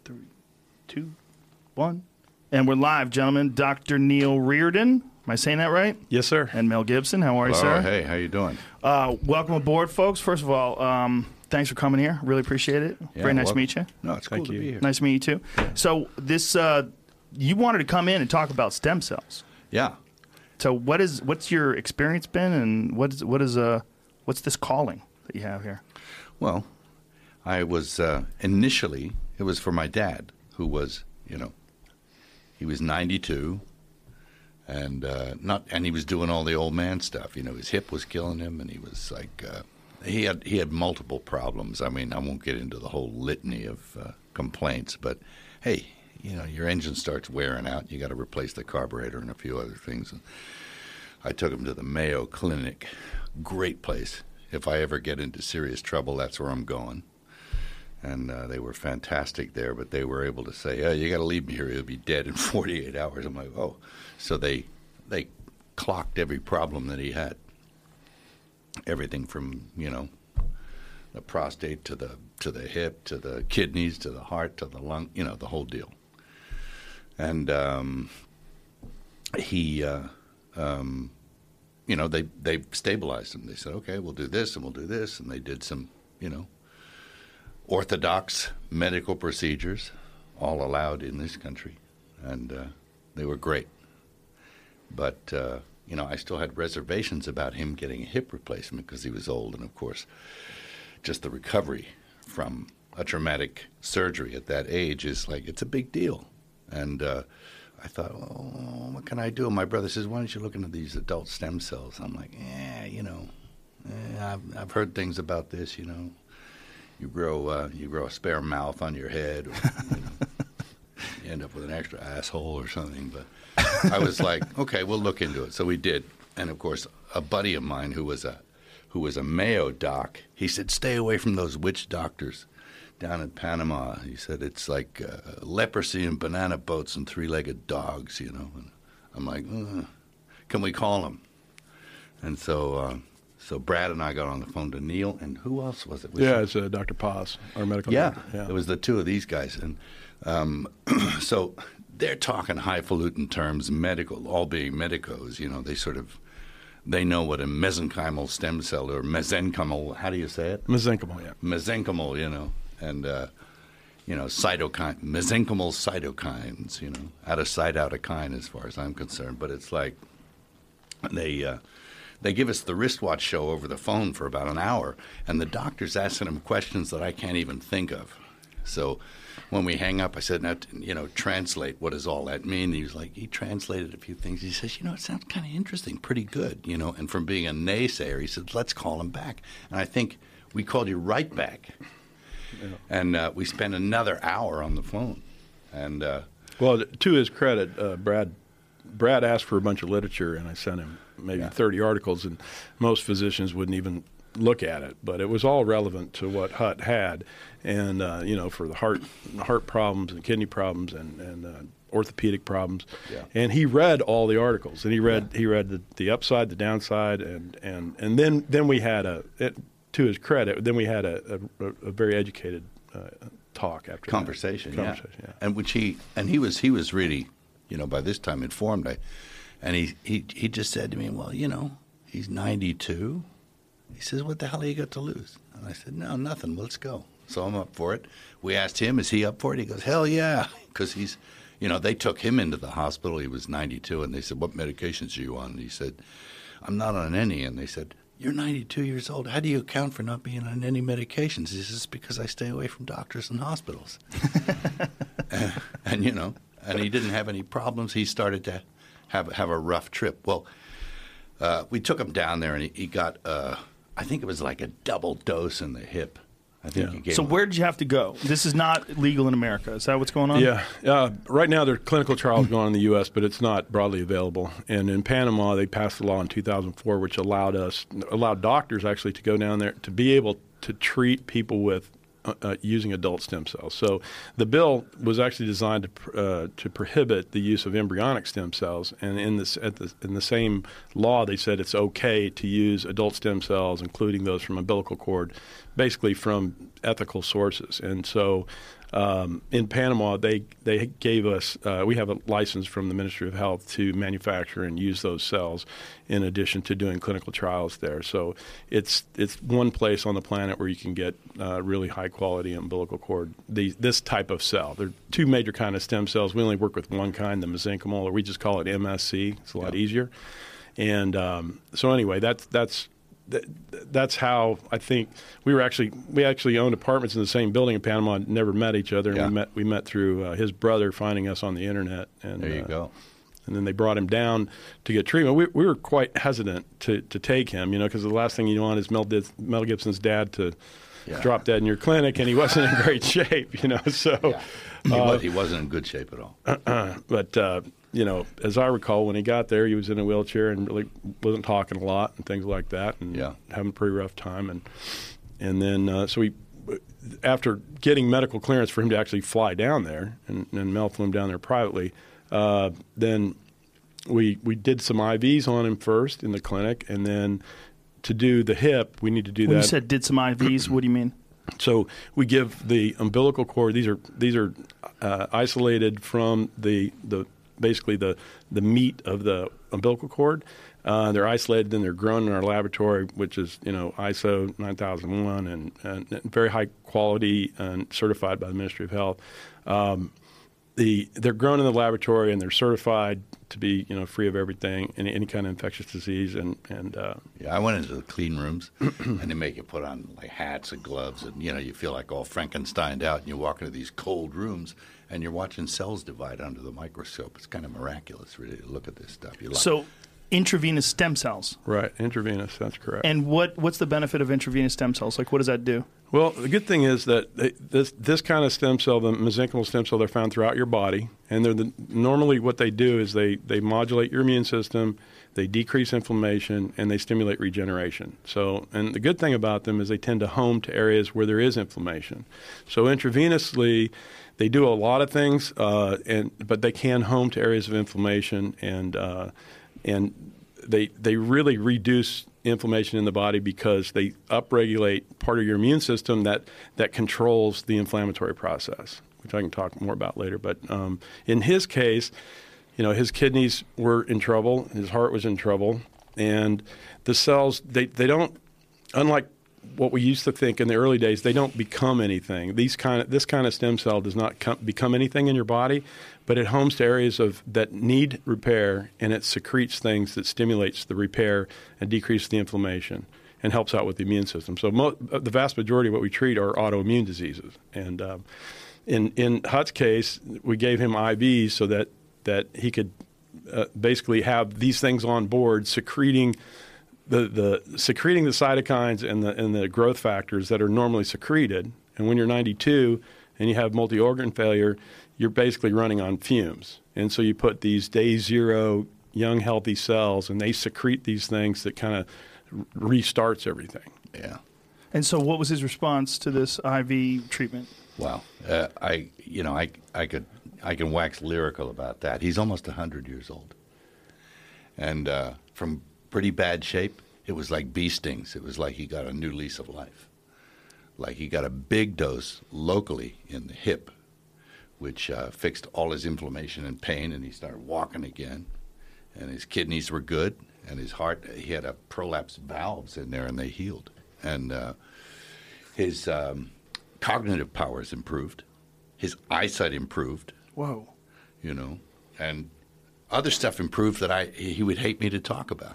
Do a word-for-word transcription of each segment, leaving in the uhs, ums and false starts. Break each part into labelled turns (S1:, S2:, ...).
S1: Three, two, one. And we're live, gentlemen. Doctor Neil Reardon. Am I saying that right?
S2: Yes, sir.
S1: And Mel Gibson. How are you,
S3: Hello,
S1: sir?
S3: Hey, how you doing?
S1: Uh, welcome aboard, folks. First of all, um, thanks for coming here. Really appreciate it.
S3: Yeah,
S1: Very nice
S3: well,
S1: to meet you.
S3: No, it's
S2: Thank
S3: cool
S2: you.
S3: to be here.
S1: Nice to meet you, too. So this, uh, you wanted to come in and talk about stem cells.
S3: Yeah.
S1: So what is what's your experience been, and what is what is uh what's this calling that you have here?
S3: Well, I was uh, initially it was for my dad, who was, you know, he was ninety-two, and uh, not and he was doing all the old man stuff. You know, his hip was killing him, and he was like uh, he had he had multiple problems. I mean, I won't get into the whole litany of uh, complaints, but hey, you know, your engine starts wearing out. You got to replace the carburetor and a few other things. And I took him to the Mayo Clinic. Great place. If I ever get into serious trouble, that's where I'm going. And uh, they were fantastic there, but they were able to say, "Oh, you got to leave me here. He'll be dead in forty-eight hours." I'm like, "Oh." So they they clocked every problem that he had. Everything from, you know, the prostate to the to the hip to the kidneys to the heart to the lung, you know, the whole deal. And um, he, uh, um, you know, they they stabilized him. They said, "Okay, we'll do this and we'll do this," and they did some, you know, orthodox medical procedures, all allowed in this country, and uh, they were great. But uh, you know, I still had reservations about him getting a hip replacement because he was old, and of course, just the recovery from a traumatic surgery at that age is like, it's a big deal. And uh, I thought, well, what can I do? And my brother says, "Why don't you look into these adult stem cells?" I'm like, yeah, you know, eh, I've, I've heard things about this, you know. You grow uh, you grow a spare mouth on your head, or you know, you end up with an extra asshole or something. But I was like, okay, we'll look into it. So we did. And, of course, a buddy of mine who was a who was a Mayo doc, he said, "Stay away from those witch doctors down in Panama." He said, "It's like uh, leprosy and banana boats and three-legged dogs, you know." And I'm like, uh, can we call him? And so uh, so Brad and I got on the phone to Neil, and who else was it? Was
S2: Yeah,
S3: it?
S2: it's uh, Doctor Paz, our medical
S3: Yeah,
S2: doctor. Yeah,
S3: it was the two of these guys. And um, so they're talking highfalutin terms, medical, all being medicos. You know, they sort of, they know what a mesenchymal stem cell or mesenchymal, how do you say it?
S2: mesenchymal, yeah.
S3: Mesenchymal, you know, and, uh, you know, cytokine, mesenchymal cytokines, you know, out of sight, out of kind as far as I'm concerned. But it's like they uh, they give us the wristwatch show over the phone for about an hour, and the doctor's asking them questions that I can't even think of. So when we hang up, I said, "Now, you know, translate. What does all that mean?" And he was like, he translated a few things. He says, "You know, it sounds kind of interesting, pretty good, you know." And from being a naysayer, he said, "Let's call him back." And I think we called you right back. Yeah. And uh, we spent another hour on the phone. And uh,
S2: well, to his credit, uh, Brad Brad asked for a bunch of literature, and I sent him maybe
S3: yeah.
S2: thirty articles, and most physicians wouldn't even look at it. But it was all relevant to what Hutt had, and uh, you know, for the heart heart problems and kidney problems and and uh, orthopedic problems.
S3: Yeah.
S2: And he read all the articles, and he read yeah. he read the, the upside, the downside, and and and then then we had a. It, to his credit, then we had a, a, a very educated uh, talk after
S3: conversation,
S2: that.
S3: yeah.
S2: Conversation, yeah.
S3: And which he and he was he was really, you know, by this time informed. I, and he, he he just said to me, "Well, you know, he's ninety-two." He says, "What the hell have you got to lose?" And I said, "No, nothing. Let's go." So I'm up for it. We asked him, "Is he up for it?" He goes, "Hell yeah," because he's, you know, they took him into the hospital. He was ninety-two, and they said, "What medications are you on?" And he said, "I'm not on any." And they said, "You're ninety-two years old. How do you account for not being on any medications?" He says, "Because I stay away from doctors and hospitals." and, and, you know, and he didn't have any problems. He started to have have a rough trip. Well, uh, we took him down there, and he, he got, uh, I think it was like a double dose in the hip. I think
S2: yeah.
S3: he gave
S1: So
S3: him
S1: where did you have to go? This is not legal in America. Is that what's going on?
S2: Yeah. Uh, right now, there are clinical trials going on in the U S, but it's not broadly available. And in Panama, they passed a law in two thousand four, which allowed us, allowed doctors actually to go down there to be able to treat people with uh, uh, using adult stem cells. So the bill was actually designed to pr- uh, to prohibit the use of embryonic stem cells. And in this, at the, in the same law, they said it's okay to use adult stem cells, including those from umbilical cord, basically from ethical sources. And so um, in Panama, they they gave us uh, we have a license from the Ministry of Health to manufacture and use those cells, in addition to doing clinical trials there. So it's it's one place on the planet where you can get uh, really high quality umbilical cord. The, this type of cell. There are two major kind of stem cells. We only work with one kind, the mesenchymal, or we just call it M S C. It's a lot
S3: yeah.
S2: easier. And um, so anyway, that's that's. That's how I think we were actually we actually owned apartments in the same building in Panama. Never met each other, and
S3: yeah.
S2: we met we met through uh, his brother finding us on the internet. And
S3: there you
S2: uh,
S3: go.
S2: And then they brought him down to get treatment. We we were quite hesitant to, to take him, you know, because the last thing you want is Mel, Did, Mel Gibson's dad to yeah. drop dead in your clinic, and he wasn't in great shape, you know. So
S3: yeah. he,
S2: uh,
S3: was, he wasn't in good shape at all.
S2: Uh-uh. But. Uh, You know, as I recall, when he got there, he was in a wheelchair and really wasn't talking a lot and things like that, and
S3: yeah.
S2: having a pretty rough time. And and then uh, so we, after getting medical clearance for him to actually fly down there, and, and Mel flew him down there privately, uh, then we we did some I Vs on him first in the clinic, and then to do the hip, we need to do
S1: when
S2: that.
S1: You said did some I Vs. What do you mean?
S2: So we give the umbilical cord. These are these are uh, isolated from the the. basically the, the meat of the umbilical cord. Uh, they're isolated and they're grown in our laboratory, which is, you know, I S O nine thousand one and, and very high quality and certified by the Ministry of Health. Um, the they're grown in the laboratory and they're certified to be, you know, free of everything, any, any kind of infectious disease. And, and uh,
S3: yeah, I went into the clean rooms and they make you put on like hats and gloves, and you know you feel like all Frankensteined out, and you walk into these cold rooms and you're watching cells divide under the microscope. It's kind of miraculous, really, to look at this stuff. You
S1: so, intravenous stem cells.
S2: Right, intravenous. That's correct.
S1: And what what's the benefit of intravenous stem cells? Like, what does that do?
S2: Well, the good thing is that they, this this kind of stem cell, the mesenchymal stem cell, they're found throughout your body, and they're the, normally what they do is they they modulate your immune system, they decrease inflammation, and they stimulate regeneration. So, and the good thing about them is they tend to home to areas where there is inflammation. So, intravenously, they do a lot of things, uh, and but they can home to areas of inflammation, and uh, and they they really reduce inflammation in the body because they upregulate part of your immune system that, that controls the inflammatory process, which I can talk more about later. But um, in his case, you know, his kidneys were in trouble, his heart was in trouble, and the cells, they, they don't, unlike what we used to think in the early days, they don't become anything. These kind of, this kind of stem cell does not com- become anything in your body, but it homes to areas of that need repair, and it secretes things that stimulates the repair and decreases the inflammation and helps out with the immune system. So mo- the vast majority of what we treat are autoimmune diseases. And um, in in Hutt's case, we gave him I Vs so that, that he could uh, basically have these things on board secreting The, the secreting the cytokines and the and the growth factors that are normally secreted. And when you're ninety-two and you have multi-organ failure, you're basically running on fumes. And so you put these day zero young healthy cells, and they secrete these things that kind of restarts everything.
S3: Yeah.
S1: And so, what was his response to this I V treatment?
S3: Wow. Uh, I you know I I could I can wax lyrical about that. He's almost a hundred years old, and uh, from pretty bad shape. It was like bee stings. It was like he got a new lease of life. Like he got a big dose locally in the hip, which uh, fixed all his inflammation and pain, and he started walking again. And his kidneys were good, and his heart, he had a prolapsed valves in there, and they healed. And uh, his um, cognitive powers improved. His eyesight improved.
S1: Whoa.
S3: You know, and other stuff improved that I he would hate me to talk about.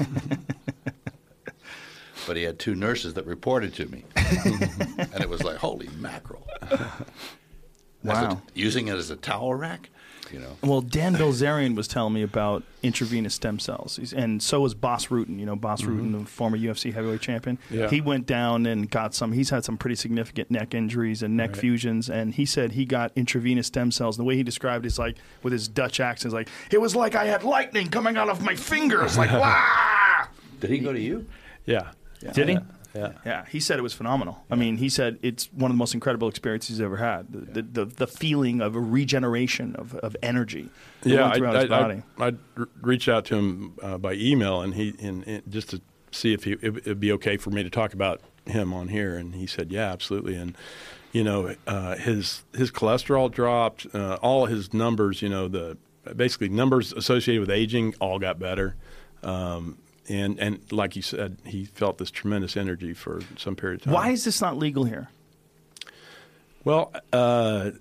S3: But he had two nurses that reported to me. And it was like, holy mackerel.
S1: Wow.
S3: A, using it as a towel rack, you know.
S1: Well, Dan Bilzerian was telling me about intravenous stem cells. He's, and so was Boss Rutan, you know, Boss mm-hmm. Rutan, the former U F C heavyweight champion.
S2: Yeah.
S1: He went down and got some, he's had some pretty significant neck injuries and neck
S2: right.
S1: fusions, and he said he got intravenous stem cells. And the way he described it is like, with his Dutch accent, like, it was like I had lightning coming out of my fingers, like, wah!
S3: Did he go to you?
S2: Yeah.
S1: Yeah.
S2: Did he?
S1: Yeah. Yeah, he said it was phenomenal. Yeah. I mean, he said it's one of the most incredible experiences he's ever had. The yeah. the, the, the feeling of a regeneration of, of energy.
S2: Yeah,
S1: I,
S2: I,
S1: his body.
S2: I, I'd reach out to him uh, by email, and he and, and just to see if he, it would be okay for me to talk about him on here, and he said, yeah, absolutely. And you know, uh, his his cholesterol dropped, uh, all his numbers, you know, the basically numbers associated with aging all got better. Um, and and like you said, he felt this tremendous energy for some period of time.
S1: Why is this not legal here?
S2: Well, uh,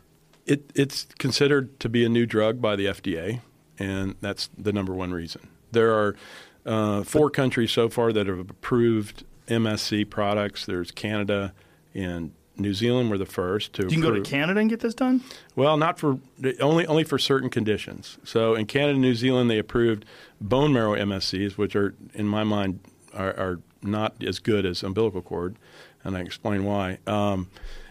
S2: it it's considered to be a new drug by the F D A, and that's the number one reason. There are uh, four countries so far that have approved M S C products. There's Canada and New Zealand were the first to.
S1: You can
S2: approve.
S1: go to Canada and get this done?
S2: Well, not for only only for certain conditions. So in Canada and New Zealand, they approved bone marrow M S Cs, which are, in my mind, are, are not as good as umbilical cord, and I explain why. Um,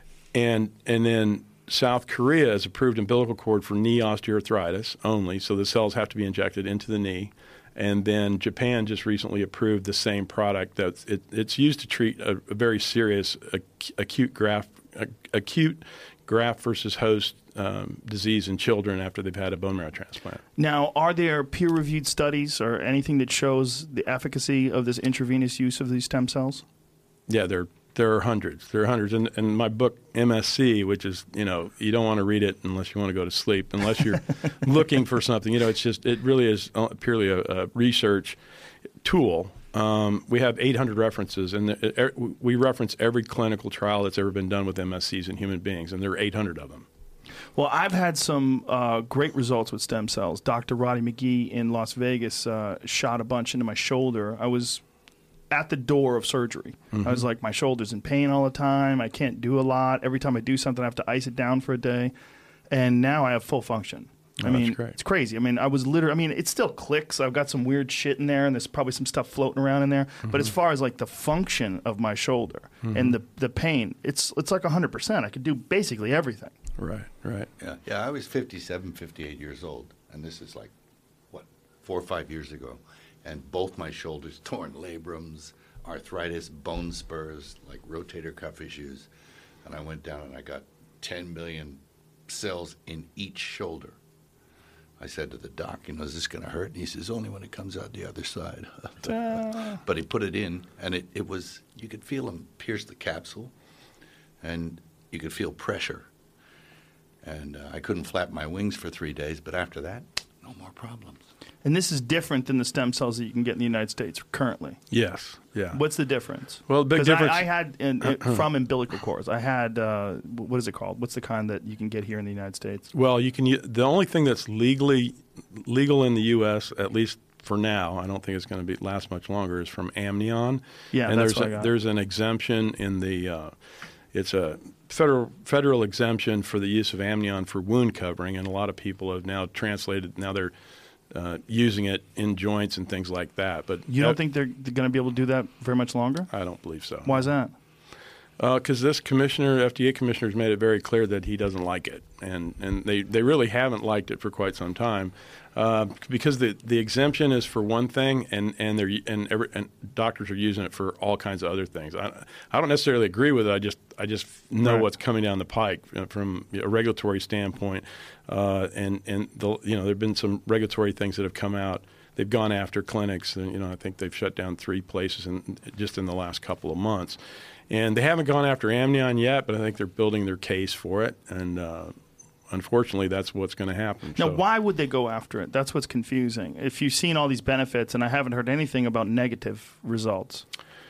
S2: and and then South Korea has approved umbilical cord for knee osteoarthritis only, so the cells have to be injected into the knee. And then Japan just recently approved the same product. That it, it's used to treat a, a very serious ac- acute graft acute graft versus host um, disease in children after they've had a bone marrow transplant.
S1: Now, are there peer-reviewed studies or anything that shows the efficacy of this intravenous use of these stem cells?
S2: Yeah, there there are hundreds. There are hundreds. And, and my book M S C, which is, you know, you don't want to read it unless you want to go to sleep, unless you're looking for something. You know, it's just it really is purely a, a research tool. Um, we have eight hundred references, and the, er, we reference every clinical trial that's ever been done with M S Cs in human beings, and there are eight hundred of them.
S1: Well, I've had some uh, great results with stem cells. Doctor Roddy McGee in Las Vegas uh, shot a bunch into my shoulder. I was at the door of surgery. Mm-hmm. I was like, my shoulder's in pain all the time. I can't do a lot. Every time I do something, I have to ice it down for a day. And now I have full function.
S2: Oh,
S1: I mean,
S2: that's great.
S1: It's crazy. I mean, I was literally, I mean, it still clicks. I've got some weird shit in there, and there's probably some stuff floating around in there. Mm-hmm. But as far as like the function of my shoulder mm-hmm. and the the pain, it's it's like one hundred percent. I could do basically everything.
S2: Right, right.
S3: Yeah, yeah. I was fifty-seven, fifty-eight years old, and this is like, what, four or five years ago. And both my shoulders torn, labrums, arthritis, bone spurs, like rotator cuff issues. And I went down and I got ten million cells in each shoulder. I said to the doc, you know, is this going to hurt? And he says, only when it comes out the other side. But he put it in, and it, it was, you could feel him pierce the capsule, and you could feel pressure. And uh, I couldn't flap my wings for three days, but after that, no more problems.
S1: And this is different than the stem cells that you can get in the United States currently.
S2: Yes, yeah.
S1: What's the difference?
S2: Well, the big difference.
S1: I, I had in, in, from umbilical cords. I had uh, what is it called? What's the kind that you can get here in the United States?
S2: Well, you can. The only thing that's legally legal in the U S, at least for now, I don't think it's going to be last much longer, is from Amnion.
S1: Yeah,
S2: and
S1: that's
S2: there's
S1: what
S2: a,
S1: I got.
S2: there's an exemption in the. Uh, it's a federal federal exemption for the use of Amnion for wound covering, and a lot of people have now translated. Now they're uh, using it in joints and things like that. But
S1: you don't
S2: that,
S1: think they're, they're going to be able to do that very much longer?
S2: I don't believe so.
S1: Why is that?
S2: Because uh, this commissioner, F D A commissioner, has made it very clear that he doesn't like it, and and they, they really haven't liked it for quite some time, uh, because the, the exemption is for one thing, and and they're and, every, and doctors are using it for all kinds of other things. I I don't necessarily agree with it. I just I just know
S1: right.
S2: what's coming down the pike from a regulatory standpoint, uh, and and the, you know there've been some regulatory things that have come out. They've gone after clinics, and you know I think they've shut down three places in, just in the last couple of months. And they haven't gone after Amnion yet, but I think they're building their case for it. And uh, unfortunately, that's what's going to happen.
S1: Now,
S2: so.
S1: why would they go after it? That's what's confusing. If you've seen all these benefits, and I haven't heard anything about negative results.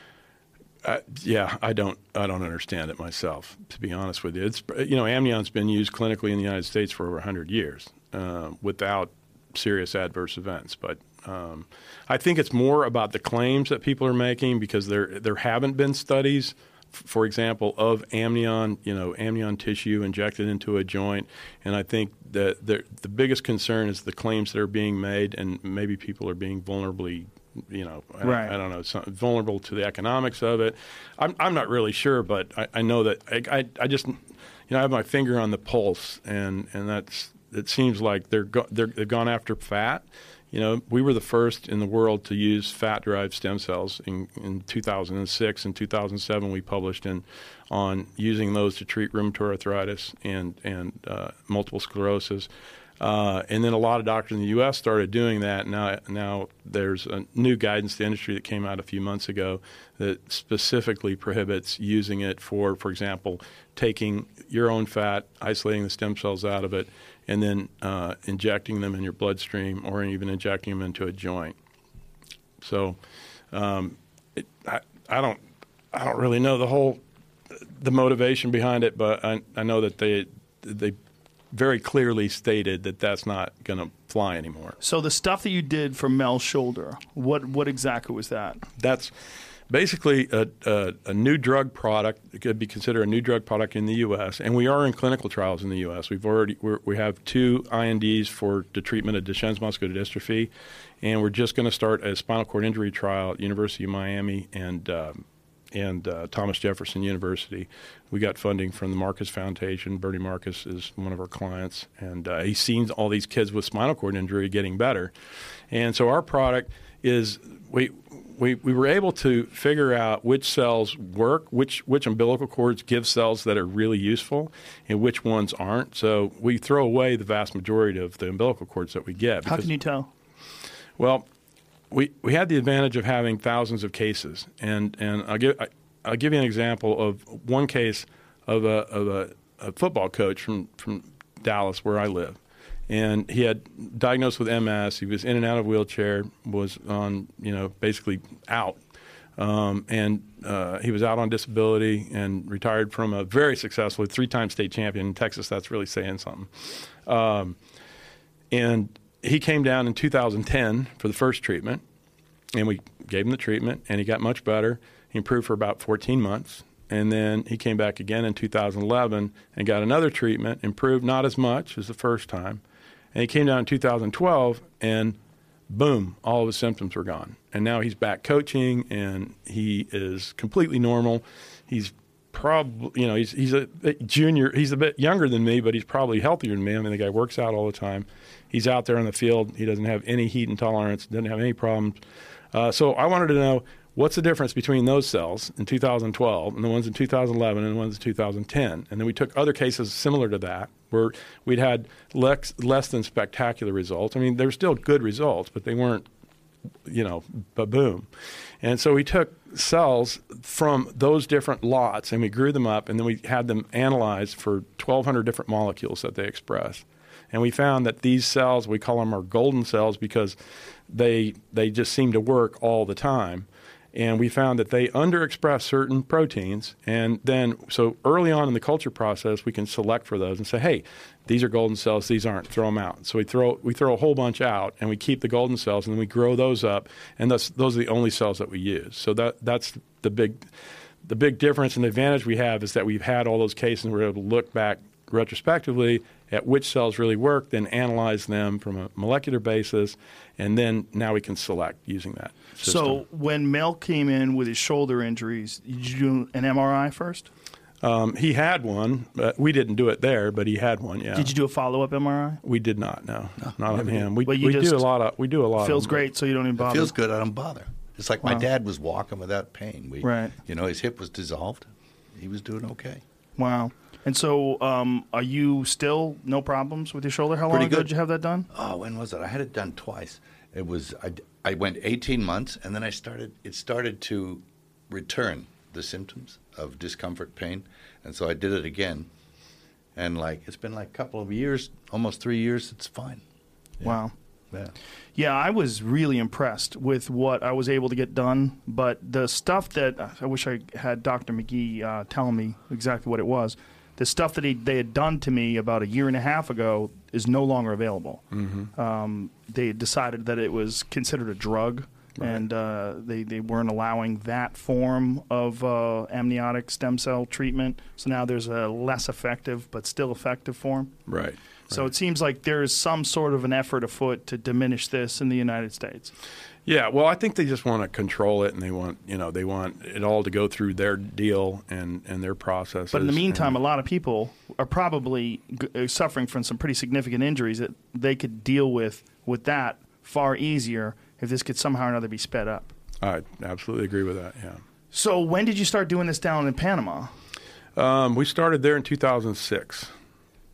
S2: Uh, yeah, I don't. I don't understand it myself, to be honest with you. It's you know, Amnion's been used clinically in the United States for over one hundred years uh, without serious adverse events, but. Um, I think it's more about the claims that people are making, because there there haven't been studies, f- for example, of amnion, you know, amnion tissue injected into a joint. And I think that the, the biggest concern is the claims that are being made, and maybe people are being vulnerably, you know, I,
S1: right.
S2: I don't know, some, vulnerable to the economics of it. I'm I'm not really sure, but I, I know that I, I I just you know I have my finger on the pulse, and and that's it seems like they're go, they're they've gone after fat. You know, we were the first in the world to use fat-derived stem cells in, in two thousand six. In two thousand seven, we published in, on using those to treat rheumatoid arthritis and, and uh, multiple sclerosis. Uh, and then a lot of doctors in the U S started doing that. Now, now there's a new guidance to the industry that came out a few months ago that specifically prohibits using it for, for example, taking your own fat, isolating the stem cells out of it, and then uh, injecting them in your bloodstream or even injecting them into a joint. So um, it, I, I don't I don't really know the whole the motivation behind it, but I, I know that they they very clearly stated that that's not going to fly anymore.
S1: So the stuff that you did for Mel's shoulder, what what exactly was that? That's
S2: basically a, a, a new drug product. It could be considered a new drug product in the U S, and we are in clinical trials in the U S. We've already we're, we have two I N Ds for the treatment of Duchenne's muscular dystrophy, and we're just going to start a spinal cord injury trial at University of Miami and um, and uh, Thomas Jefferson University. We got funding from the Marcus Foundation. Bernie Marcus is one of our clients, and uh, he's seen all these kids with spinal cord injury getting better. And so our product is we we we were able to figure out which cells work, which which umbilical cords give cells that are really useful, and which ones aren't. So we throw away the vast majority of the umbilical cords that we get.
S1: How can you tell?
S2: Well, we we had the advantage of having thousands of cases, and and I'll give I, I'll give you an example of one case of a of a, a football coach from from Dallas, where I live. And he had diagnosed with M S. He was in and out of a wheelchair, was on, you know, basically out. Um, and uh, he was out on disability and retired from a very successful three-time state champion in Texas. That's really saying something. Um, and he came down in two thousand ten for the first treatment, and we gave him the treatment, and he got much better. He improved for about fourteen months. And then he came back again in two thousand eleven and got another treatment, improved not as much as the first time. And he came down in two thousand twelve, and boom, all of his symptoms were gone. And now he's back coaching, and he is completely normal. He's probably, you know, he's he's a junior. He's a bit younger than me, but he's probably healthier than me. I mean, the guy works out all the time. He's out there in the field. He doesn't have any heat intolerance, doesn't have any problems. Uh, so I wanted to know, what's the difference between those cells in two thousand twelve and the ones in two thousand eleven and the ones in two thousand ten? And then we took other cases similar to that where we'd had less, less than spectacular results. I mean, they were still good results, but they weren't, you know, ba-boom. And so we took cells from those different lots and we grew them up, and then we had them analyzed for twelve hundred different molecules that they express. And we found that these cells, we call them our golden cells because they they just seem to work all the time. And we found that they underexpress certain proteins. And then, so early on in the culture process, we can select for those and say, hey, these are golden cells, these aren't, throw them out. So we throw we throw a whole bunch out, and we keep the golden cells, and then we grow those up, and those those are the only cells that we use. So that that's the big the big difference and the advantage we have is that we've had all those cases, and we're able to look back retrospectively at which cells really work, then analyze them from a molecular basis, and then now we can select using that system.
S1: So when Mel came in with his shoulder injuries, did you do an M R I first?
S2: Um, he had one, but we didn't do it there, but he had one, yeah.
S1: Did you do a follow-up M R I?
S2: We did not, no. no not on him. We,
S1: well,
S2: we do a lot of we do a lot
S1: feels
S2: of
S1: great, so you don't even bother.
S3: It feels good, I don't bother. It's like my
S1: Wow.
S3: dad was walking without pain. We,
S1: Right.
S3: You know, his hip was dissolved. He was doing okay.
S1: Wow. And so um, are you still no problems with your shoulder? How long
S3: Pretty
S1: ago
S3: good.
S1: did you have that done?
S3: Oh, when was it? I had it done twice. It was I, I went eighteen months, and then I started. It started to return the symptoms of discomfort, pain, and so I did it again. And like it's been like a couple of years, almost three years. It's fine. Yeah.
S1: Wow.
S3: Yeah.
S1: Yeah, I was really impressed with what I was able to get done. But the stuff that I wish I had Doctor McGee uh, telling me exactly what it was. The stuff that he, they had done to me about a year and a half ago is no longer available.
S2: Mm-hmm.
S1: Um, they decided that it was considered a drug,
S2: Right.
S1: and uh, they, they weren't allowing that form of uh, amniotic stem cell treatment. So now there's a less effective but still effective form.
S2: Right.
S1: So
S2: right.
S1: it seems like there is some sort of an effort afoot to diminish this in the United States.
S2: Yeah, well, I think they just want to control it, and they want, you know, they want it all to go through their deal and, and their processes.
S1: But in the meantime,
S2: and,
S1: a lot of people are probably g- suffering from some pretty significant injuries that they could deal with with that far easier if this could somehow or another be sped up.
S2: I absolutely agree with that, yeah.
S1: So when did you start doing this down in Panama?
S2: Um, we started there in two thousand six.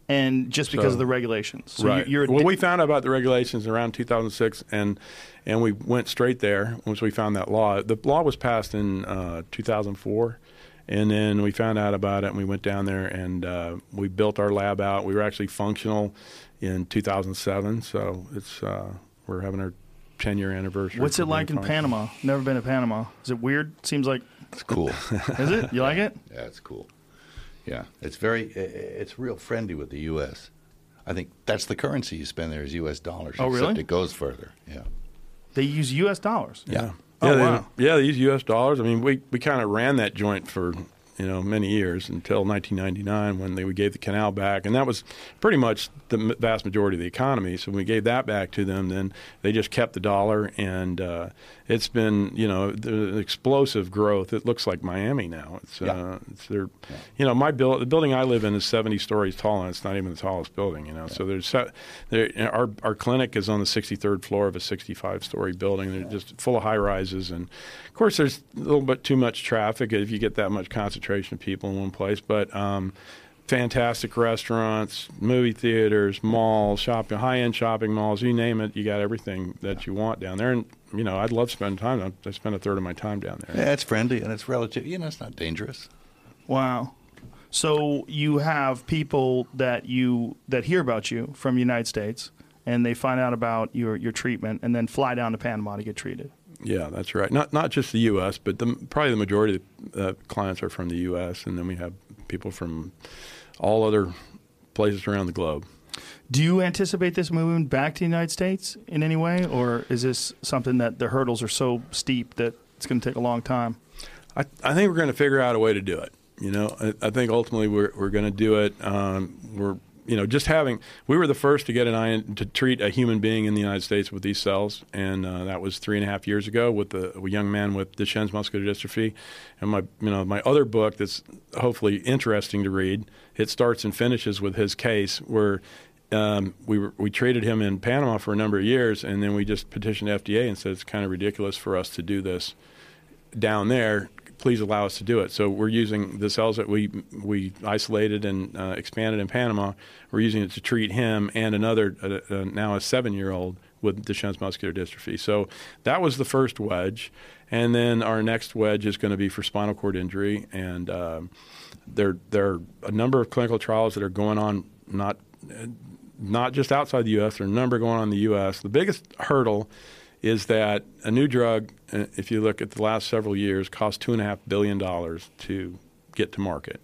S1: and just because
S2: So-
S1: of the regulations. So
S2: right.
S1: You're,
S2: well, we found out about the regulations around two thousand six, and and we went straight there once we found that law. The law was passed in uh, two thousand four, and then we found out about it, and we went down there and uh, we built our lab out. We were actually functional in two thousand seven, so it's uh, we're having our ten-year anniversary.
S1: What's
S2: for
S1: it like in
S2: being functional.
S1: Panama? Never been to Panama. Is it weird? Seems like.
S3: It's cool.
S1: Is it? You like it?
S3: Yeah, it's cool. Yeah, it's very, it's real friendly with the U S. I think that's the currency you spend there is U S dollars.
S1: Oh, really?
S3: Except it goes further. Yeah.
S1: They use U S dollars.
S3: Yeah.
S1: Oh,
S2: yeah, they,
S1: wow.
S2: yeah, they use U S dollars. I mean, we, we kind of ran that joint for you know many years until nineteen ninety-nine when they, we gave the canal back, and that was pretty much the m- vast majority of the economy. So when we gave that back to them, then they just kept the dollar, and uh, it's been you know the explosive growth. It looks like Miami now. It's,
S3: Yeah.
S2: uh, it's there, you know my build the building I live in is seventy stories tall, and it's not even the tallest building. You know, so there's se- there, our our clinic is on the sixty-third floor of a sixty-five story building. They're just full of high rises, and of course there's a little bit too much traffic if you get that much concentration of people in one place, but um, fantastic restaurants, movie theaters, malls, shopping, high-end shopping malls, you name it, you got everything that you want down there. And, you know, I'd love to spend time. I spend a third of my time down there.
S3: Yeah, it's friendly and it's relative. You know, it's not dangerous.
S1: Wow. So you have people that you that hear about you from the United States, and they find out about your, your treatment, and then fly down to Panama to get treated.
S2: Yeah, that's right. Not not just the U S, but the, probably the majority of the uh, clients are from the U S, and then we have people from all other places around the globe.
S1: Do you anticipate this moving back to the United States in any way, or is this something that the hurdles are so steep that it's going to take a long time?
S2: I, I think we're going to figure out a way to do it. You know, I, I think ultimately we're we're going to do it. Um, we're you know just having we were the first to get an ion to treat a human being in the United States with these cells, and uh, that was three and a half years ago with a, a young man with Duchenne's muscular dystrophy. And my you know my other book that's hopefully interesting to read. It starts and finishes with his case where. Um, we were, we treated him in Panama for a number of years, and then we just petitioned F D A and said it's kind of ridiculous for us to do this down there. Please allow us to do it. So we're using the cells that we we isolated and uh, expanded in Panama. We're using it to treat him and another uh, uh, now a seven-year-old with Duchenne's muscular dystrophy. So that was the first wedge, and then our next wedge is going to be for spinal cord injury, and um, there there are a number of clinical trials that are going on, not. Uh, not just outside the U S, there are a number going on in the U S. The biggest hurdle is that a new drug, uh, if you look at the last several years, costs two point five billion dollars to get to market.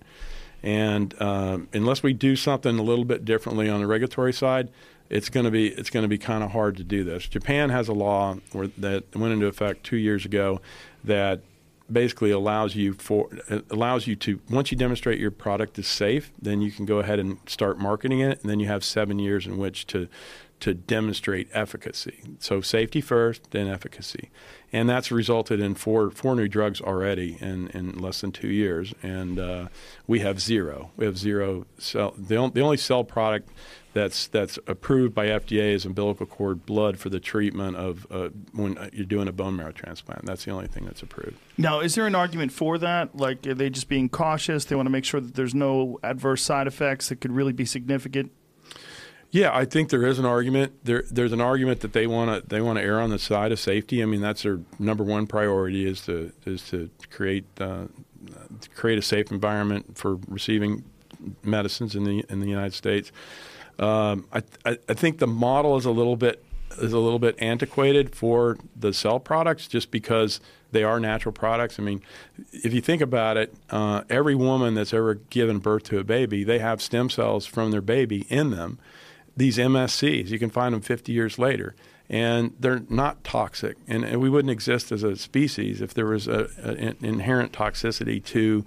S2: And um, unless we do something a little bit differently on the regulatory side, it's going to be it's going to be kind of hard to do this. Japan has a law where, that went into effect two years ago that basically allows you for allows you to once you demonstrate your product is safe, then you can go ahead and start marketing it, and then you have seven years in which to to demonstrate efficacy. So safety first, then efficacy, and that's resulted in four four new drugs already in, in less than two years, and uh, we have zero. We have zero cell. The, on, the only cell product that's that's approved by F D A is umbilical cord blood for the treatment of uh, when you're doing a bone marrow transplant. That's the only thing that's approved.
S1: Now, is there an argument for that? Like, are they just being cautious? They want to make sure that there's no adverse side effects that could really be significant?
S2: Yeah, I think there is an argument. There, there's an argument that they want to they want to err on the side of safety. I mean, that's their number one priority is to is to create uh, to create a safe environment for receiving medicines in the in the United States. Um, I, I I think the model is a little bit is a little bit antiquated for the cell products, just because they are natural products. I mean, if you think about it, uh, every woman that's ever given birth to a baby, they have stem cells from their baby in them. These M S Cs, you can find them fifty years later, and they're not toxic. And, and we wouldn't exist as a species if there was a, a, an inherent toxicity to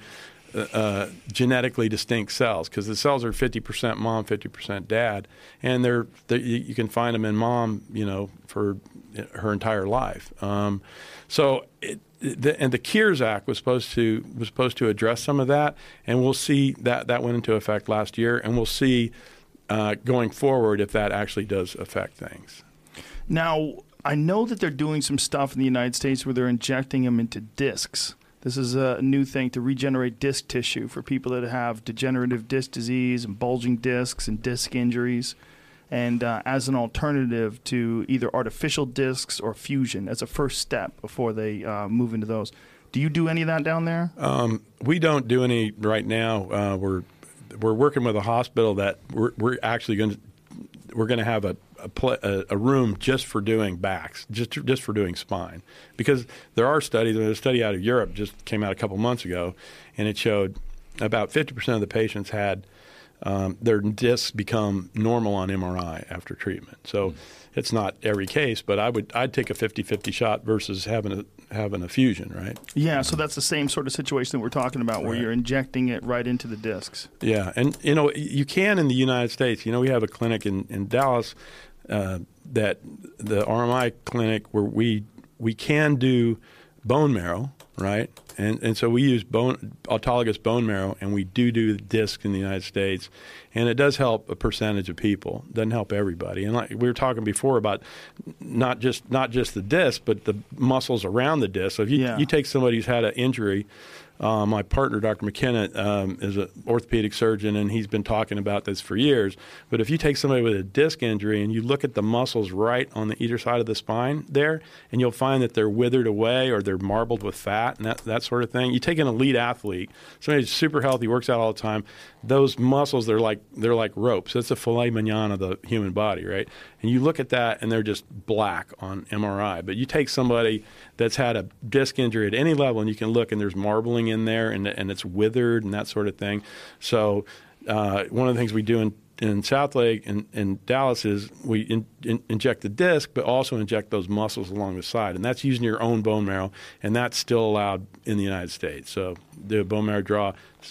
S2: uh, genetically distinct cells, because the cells are fifty percent mom, fifty percent dad, and they're, they're you can find them in mom, you know, for her entire life. Um, so, it, the, and the Cures Act was supposed to was supposed to address some of that, and we'll see that that went into effect last year, and we'll see. Uh, going forward, if that actually does affect things.
S1: Now, I know that they're doing some stuff in the United States where they're injecting them into discs This is a new thing to regenerate disc tissue for people that have degenerative disc disease and bulging discs and disc injuries, and uh, as an alternative to either artificial discs or fusion as a first step before they uh, move into those. Do you do any of that down there?
S2: Um, we don't do any right now. Uh, we're we're working with a hospital that we're, we're actually going to we're going to have a A, pl- a room just for doing backs, just just for doing spine, because there are studies. There's a study out of Europe just came out a couple months ago, and it showed about fifty percent of the patients had um, their discs become normal on M R I after treatment. So mm-hmm. it's not every case, but I would I'd take a fifty-fifty shot versus having a having a fusion, right?
S1: Yeah, so that's the same sort of situation that we're talking about, where
S2: right.
S1: you're injecting it right into the discs.
S2: Yeah, and you know you can in the United States. You know we have a clinic in in Dallas. Uh, that the R M I clinic where we we can do bone marrow, right? And and so we use bone autologous bone marrow, and we do do disc in the United States, and it does help a percentage of people. It doesn't help everybody. And like we were talking before about not just not just the disc, but the muscles around the disc. So if you
S1: yeah.
S2: you take somebody who's had an injury. Uh, my partner, Doctor McKenna, um, is an orthopedic surgeon, and he's been talking about this for years. But if you take somebody with a disc injury and you look at the muscles right on the either side of the spine there, and you'll find that they're withered away or they're marbled with fat and that, that sort of thing. You take an elite athlete, somebody who's super healthy, works out all the time, those muscles, they're like they're like ropes. That's the filet mignon of the human body, right? And you look at that, and they're just black on M R I. But you take somebody that's had a disc injury at any level, and you can look, and there's marbling in there, and and it's withered and that sort of thing. So uh, one of the things we do in, in Southlake and in, in Dallas is we in, in, inject the disc, but also inject those muscles along the side, and that's using your own bone marrow, and that's still allowed in the United States. So the bone marrow draw,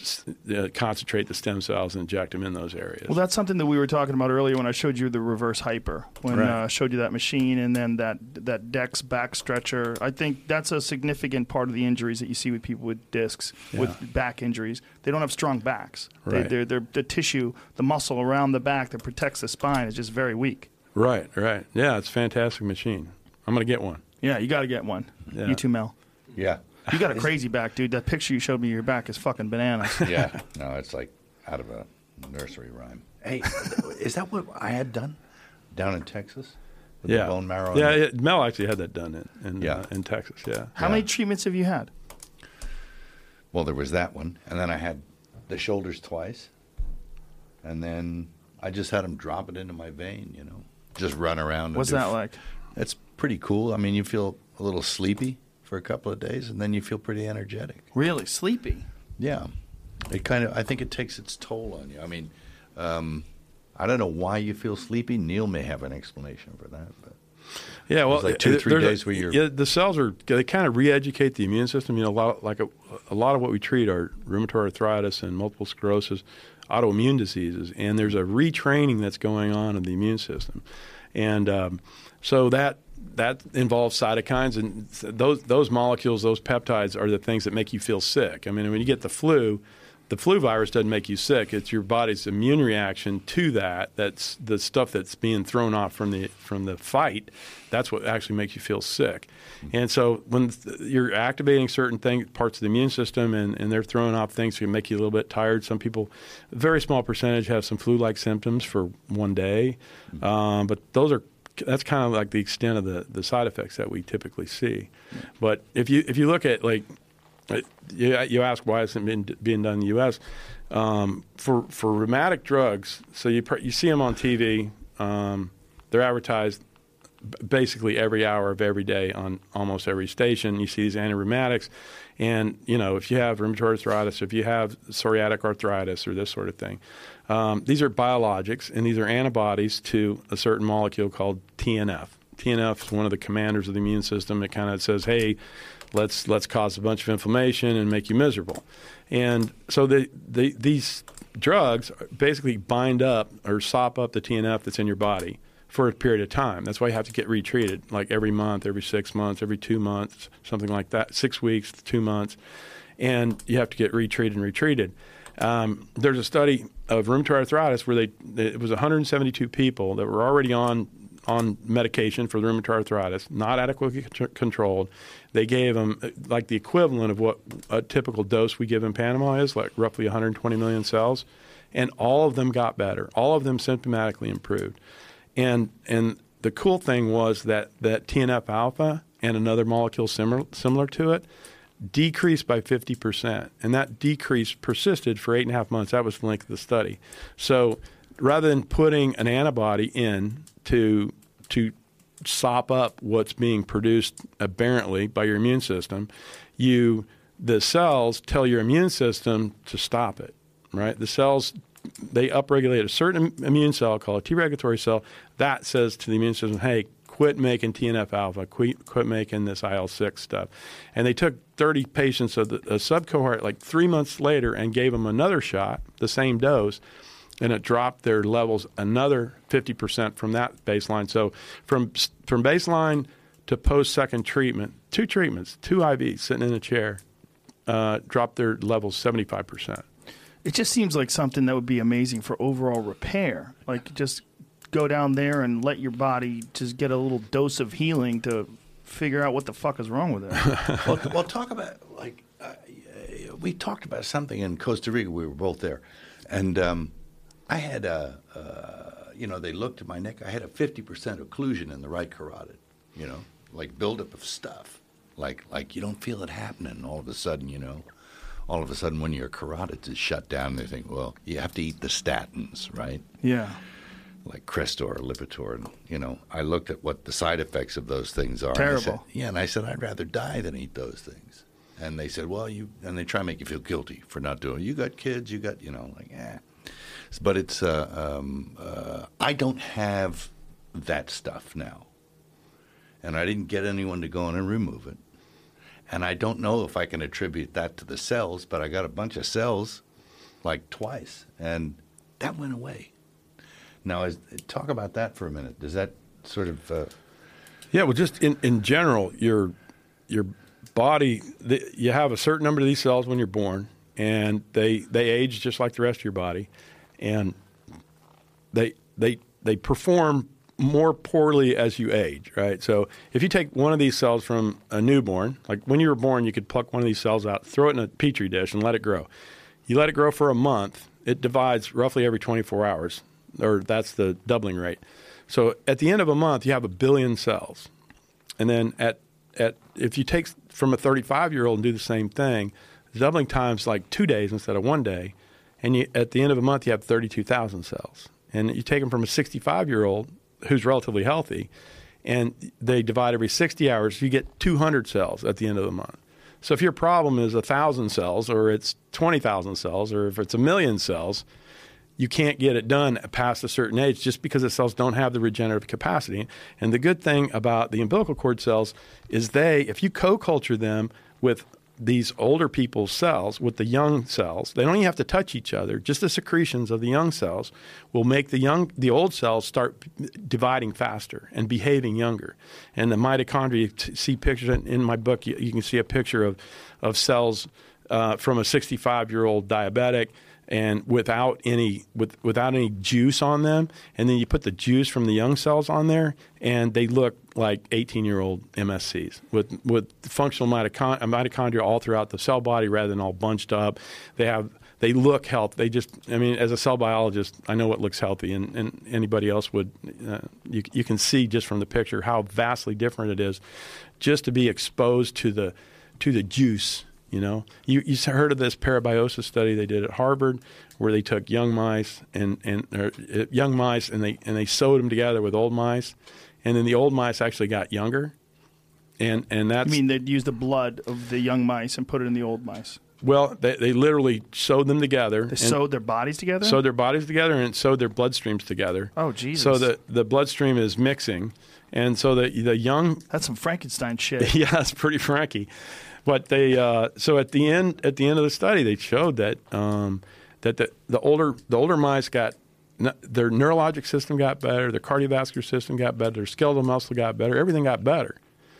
S2: uh, concentrate the stem cells and inject them in those areas.
S1: Well, that's something that we were talking about earlier when I showed you the reverse hyper, when
S2: right.
S1: I uh, showed you that machine and then that that Dex back stretcher. I think that's a significant part of the injuries that you see with people with discs,
S2: yeah.
S1: with back injuries. They don't have strong backs.
S2: Right.
S1: They, they're, they're, the tissue, the muscle around the back that protects the spine is just very weak.
S2: Right, right. Yeah, it's a fantastic machine. I'm going to get one.
S1: Yeah, you got to get one.
S2: Yeah.
S1: You too, Mel.
S3: Yeah.
S1: You got a crazy back, dude. That picture you showed me of your back is fucking bananas.
S3: Yeah. No, it's like out of a nursery rhyme. Hey, is that what I had done down in Texas? With
S2: yeah.
S3: the bone marrow?
S2: Yeah, it, Mel actually had that done in in,
S3: yeah.
S2: uh, in Texas, yeah.
S1: How
S3: yeah.
S1: many treatments have you had?
S3: Well, there was that one. And then I had the shoulders twice. And then I just had them drop it into my vein, you know. Just run around. And
S1: What's
S3: do
S1: that
S3: f-
S1: like?
S3: It's pretty cool. I mean, you feel a little sleepy for a couple of days, and then you feel pretty energetic.
S1: Really? Sleepy?
S3: Yeah. It kind of, I think it takes its toll on you. I mean, um, I don't know why you feel sleepy. Neil may have an explanation for that. But
S2: yeah, well,
S3: it's like two, three days
S2: a,
S3: where you're...
S2: Yeah, the cells are, they kind of re-educate the immune system. You know, a lot, like a, a lot of what we treat are rheumatoid arthritis and multiple sclerosis, autoimmune diseases, and there's a retraining that's going on of the immune system. And um, so that that involves cytokines, and those those molecules, those peptides, are the things that make you feel sick. I mean, when you get the flu, the flu virus doesn't make you sick. It's your body's immune reaction to that. That's the stuff that's being thrown off from the from the fight. That's what actually makes you feel sick. And so when th- you're activating certain things, parts of the immune system, and, and they're throwing off things that can make you a little bit tired. Some people, a very small percentage, have some flu-like symptoms for one day. Um, but those are that's kind of like the extent of the, the side effects that we typically see. But if you if you look at like you, you ask why it's been being done in the U S Um, for for rheumatic drugs, so you you see them on T V. Um, they're advertised basically every hour of every day on almost every station. You see these anti-rheumatics, and you know if you have rheumatoid arthritis, if you have psoriatic arthritis or this sort of thing, um, these are biologics, and these are antibodies to a certain molecule called T N F. T N F is one of the commanders of the immune system. It kind of says, hey, let's let's cause a bunch of inflammation and make you miserable. And so the, the, these drugs basically bind up or sop up the T N F that's in your body for a period of time. That's why you have to get retreated, like every month, every six months, every two months, something like that, six weeks, two months. And you have to get retreated and retreated. Um, there's a study of rheumatoid arthritis where they it was one hundred seventy-two people that were already on on medication for rheumatoid arthritis, not adequately c- controlled. They gave them like the equivalent of what a typical dose we give in Panama is, like roughly one hundred twenty million cells, and all of them got better. All of them symptomatically improved. And and the cool thing was that, that T N F alpha and another molecule similar similar to it decreased by fifty percent, and that decrease persisted for eight and a half months. That was the length of the study. So rather than putting an antibody in to to sop up what's being produced aberrantly by your immune system, you the cells tell your immune system to stop it. Right? The cells, they upregulate a certain immune cell called a T regulatory cell that says to the immune system, "Hey, quit making T N F alpha, quit, quit making this I L six stuff." And they took thirty patients of the a subcohort like three months later and gave them another shot, the same dose, and it dropped their levels another fifty percent from that baseline. So from from baseline to post-second treatment, two treatments, two I Vs sitting in a chair, uh, dropped their levels seventy-five percent.
S1: It just seems like something that would be amazing for overall repair. Like just go down there and let your body just get a little dose of healing to figure out what the fuck is wrong with it.
S3: well, well, talk about, like, uh, we talked about something in Costa Rica. We were both there. And um, I had a, uh, you know, they looked at my neck. I had a fifty percent occlusion in the right carotid, you know, like buildup of stuff. Like, like you don't feel it happening all of a sudden, you know. All of a sudden when your carotid is shut down, they think, well, you have to eat the statins, right?
S1: Yeah.
S3: Like Crestor or Lipitor. And, you know, I looked at what the side effects of those things are.
S1: Terrible.
S3: And I said, yeah, and I said, I'd rather die than eat those things. And they said, well, you, and they try to make you feel guilty for not doing it. You got kids, you got, you know, like, eh. But it's, uh, um, uh, I don't have that stuff now. And I didn't get anyone to go in and remove it. And I don't know if I can attribute that to the cells, but I got a bunch of cells, like twice, and that went away. Now, as, talk about that for a minute. Does that sort of... Uh...
S2: Yeah, well, just in, in general, your your body, the, you have a certain number of these cells when you're born, and they they age just like the rest of your body, and they they they perform more poorly as you age, right? So if you take one of these cells from a newborn, like when you were born, you could pluck one of these cells out, throw it in a petri dish, and let it grow. You let it grow for a month, it divides roughly every twenty-four hours, or that's the doubling rate. So at the end of a month, you have a billion cells. And then at at if you take from a thirty-five-year-old and do the same thing, the doubling time's like two days instead of one day, and you, at the end of a month, you have thirty-two thousand cells. And you take them from a sixty-five-year-old who's relatively healthy, and they divide every sixty hours, you get two hundred cells at the end of the month. So if your problem is one thousand cells, or it's twenty thousand cells, or if it's a million cells, you can't get it done past a certain age just because the cells don't have the regenerative capacity. And the good thing about the umbilical cord cells is they, if you co-culture them with these older people's cells, with the young cells, they don't even have to touch each other. Just the secretions of the young cells will make the young, the old cells start dividing faster and behaving younger. And the mitochondria, you t- see pictures in, in my book, you, you can see a picture of, of cells uh, from a sixty-five-year-old diabetic, and without any with, without any juice on them, and then you put the juice from the young cells on there, and they look like eighteen-year-old M S Cs with with functional mitochond- mitochondria all throughout the cell body rather than all bunched up. They have they look healthy. They just I mean, as a cell biologist, I know what looks healthy, and, and anybody else would. Uh, you you can see just from the picture how vastly different it is, just to be exposed to the to the juice. You know, you you heard of this parabiosis study they did at Harvard, where they took young mice and and or, uh, young mice and they and they sewed them together with old mice, and then the old mice actually got younger, and and that's.
S1: I mean, they'd use the blood of the young mice and put it in the old mice.
S2: Well, they they literally sewed them together.
S1: They sewed their bodies together.
S2: Sewed their bodies together and sewed their bloodstreams together.
S1: Oh, Jesus!
S2: So the the bloodstream is mixing, and so the the young.
S1: That's some Frankenstein shit.
S2: Yeah, it's pretty Frankie. But they uh, so at the end at the end of the study, they showed that um, that the, the older the older mice got their neurologic system got better, their cardiovascular system got better, their skeletal muscle got better, everything got better,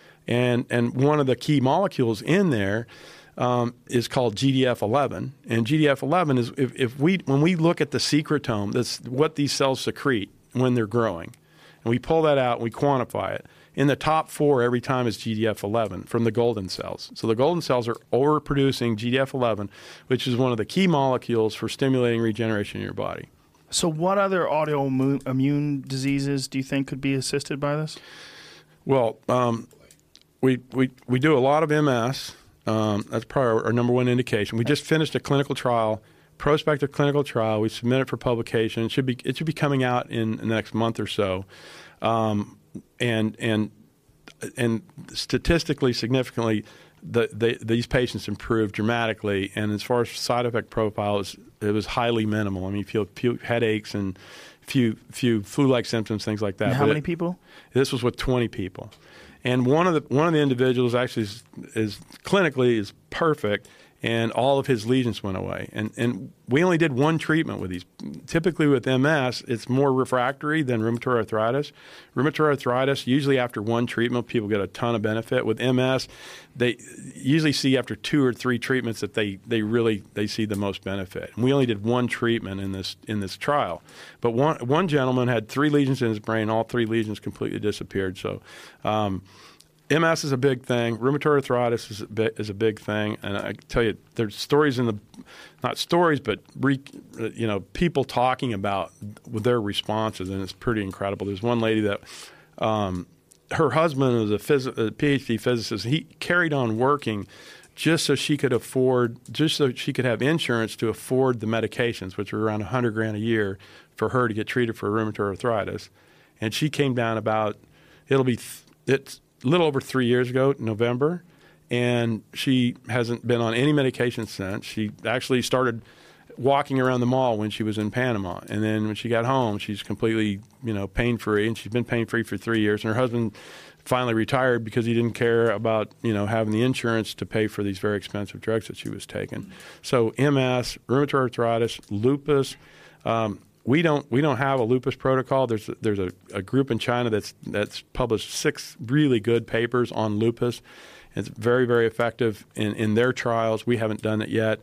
S2: and and one of the key molecules in there um, is called G D F eleven, and G D F eleven is if, if we when we look at the secretome, that's what these cells secrete when they're growing. And we pull that out and we quantify it. In the top four every time is G D F eleven from the golden cells. So the golden cells are overproducing G D F eleven, which is one of the key molecules for stimulating regeneration in your body.
S1: So what other autoimmune immune diseases do you think could be assisted by this?
S2: Well, um, we, we, we do a lot of M S. Um, that's probably our, our number one indication. We just finished a clinical trial, prospective clinical trial. We submitted for publication. It should be, it should be coming out in the next month or so. Um, and and and statistically significantly, the, the, these patients improved dramatically. And as far as side effect profile, it was, it was highly minimal. I mean, you feel few headaches and few few flu-like symptoms, things like that.
S1: And how
S2: but
S1: many
S2: it,
S1: people?
S2: This was with twenty people, and one of the one of the individuals actually is, is clinically is perfect. And all of his lesions went away. And and we only did one treatment with these. Typically with M S, it's more refractory than rheumatoid arthritis. Rheumatoid arthritis, usually after one treatment, people get a ton of benefit. With M S, they usually see after two or three treatments that they, they really they see the most benefit. And we only did one treatment in this in this trial. But one one gentleman had three lesions in his brain. All three lesions completely disappeared. So um, M S is a big thing. Rheumatoid arthritis is a, big, is a big thing, and I tell you, there's stories in the, not stories, but re, you know, people talking about their responses, and it's pretty incredible. There's one lady that, um, her husband was a, phys- a PhD physicist. He carried on working just so she could afford, just so she could have insurance to afford the medications, which were around a hundred grand a year for her to get treated for rheumatoid arthritis, and she came down about, it'll be, th- it's. A little over three years ago, November, and she hasn't been on any medication since. She actually started walking around the mall when she was in Panama, and then when she got home, she's completely, you know, pain-free, and she's been pain-free for three years. And her husband finally retired because he didn't care about, you know, having the insurance to pay for these very expensive drugs that she was taking. So M S, rheumatoid arthritis, lupus. Um, We don't we don't have a lupus protocol. There's a, there's a, a group in China that's that's published six really good papers on lupus. It's very very effective in, in their trials. We haven't done it yet.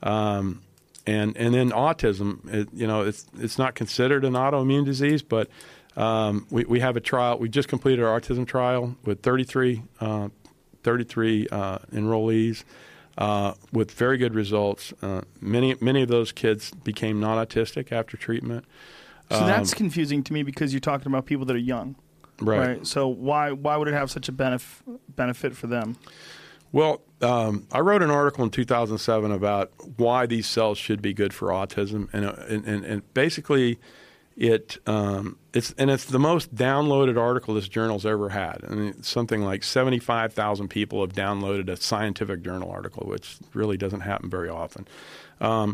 S2: Um, and and then autism, it, you know, it's it's not considered an autoimmune disease, but um, we we have a trial. We just completed our autism trial with thirty-three, uh, thirty-three uh, enrollees. Uh, with very good results. Uh, many many of those kids became non-autistic after treatment.
S1: So um, that's confusing to me because you're talking about people that are young,
S2: right?
S1: right? So why why would it have such a benef- benefit for them?
S2: Well, um, I wrote an article in two thousand seven about why these cells should be good for autism, and uh, and, and, and basically, it um, it's and it's the most downloaded article this journal's ever had. I mean, something like seventy-five thousand people have downloaded a scientific journal article, which really doesn't happen very often. Um,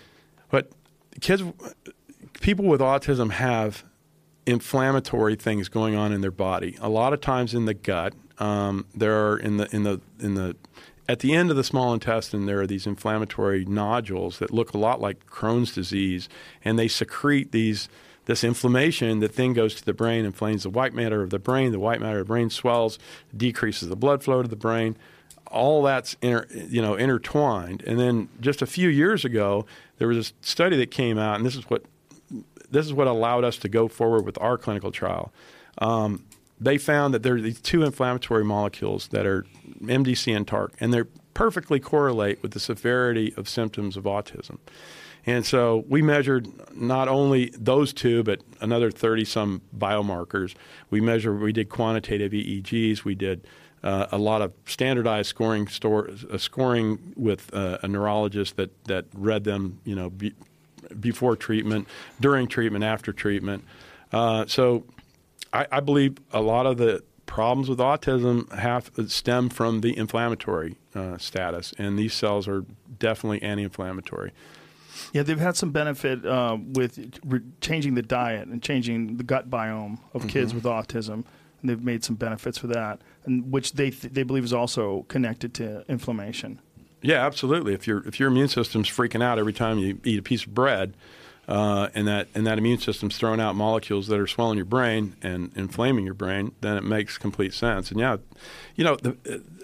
S2: but kids, people with autism have inflammatory things going on in their body. A lot of times in the gut, um, there are in the in the in the at the end of the small intestine, there are these inflammatory nodules that look a lot like Crohn's disease, and they secrete these this inflammation that then goes to the brain, inflames the white matter of the brain. The white matter of the brain swells, decreases the blood flow to the brain. All that's inter, you know intertwined. And then just a few years ago, there was a study that came out, and this is what this is what allowed us to go forward with our clinical trial. Um, they found that there are these two inflammatory molecules that are M D C and T A R C, and they perfectly correlate with the severity of symptoms of autism. And so we measured not only those two, but another thirty-some biomarkers. We measured, we did quantitative E E Gs. We did uh, a lot of standardized scoring store, uh, scoring with uh, a neurologist that, that read them, you know, be, before treatment, during treatment, after treatment. Uh, so I, I believe a lot of the problems with autism have stem from the inflammatory uh, status, and these cells are definitely anti-inflammatory.
S1: Yeah, they've had some benefit uh, with re- changing the diet and changing the gut biome of mm-hmm. kids with autism, and they've made some benefits for that, and which they th- they believe is also connected to inflammation.
S2: Yeah, absolutely. If your if your immune system's freaking out every time you eat a piece of bread, uh, and that and that immune system's throwing out molecules that are swelling your brain and inflaming your brain, then it makes complete sense. And yeah, you know, the,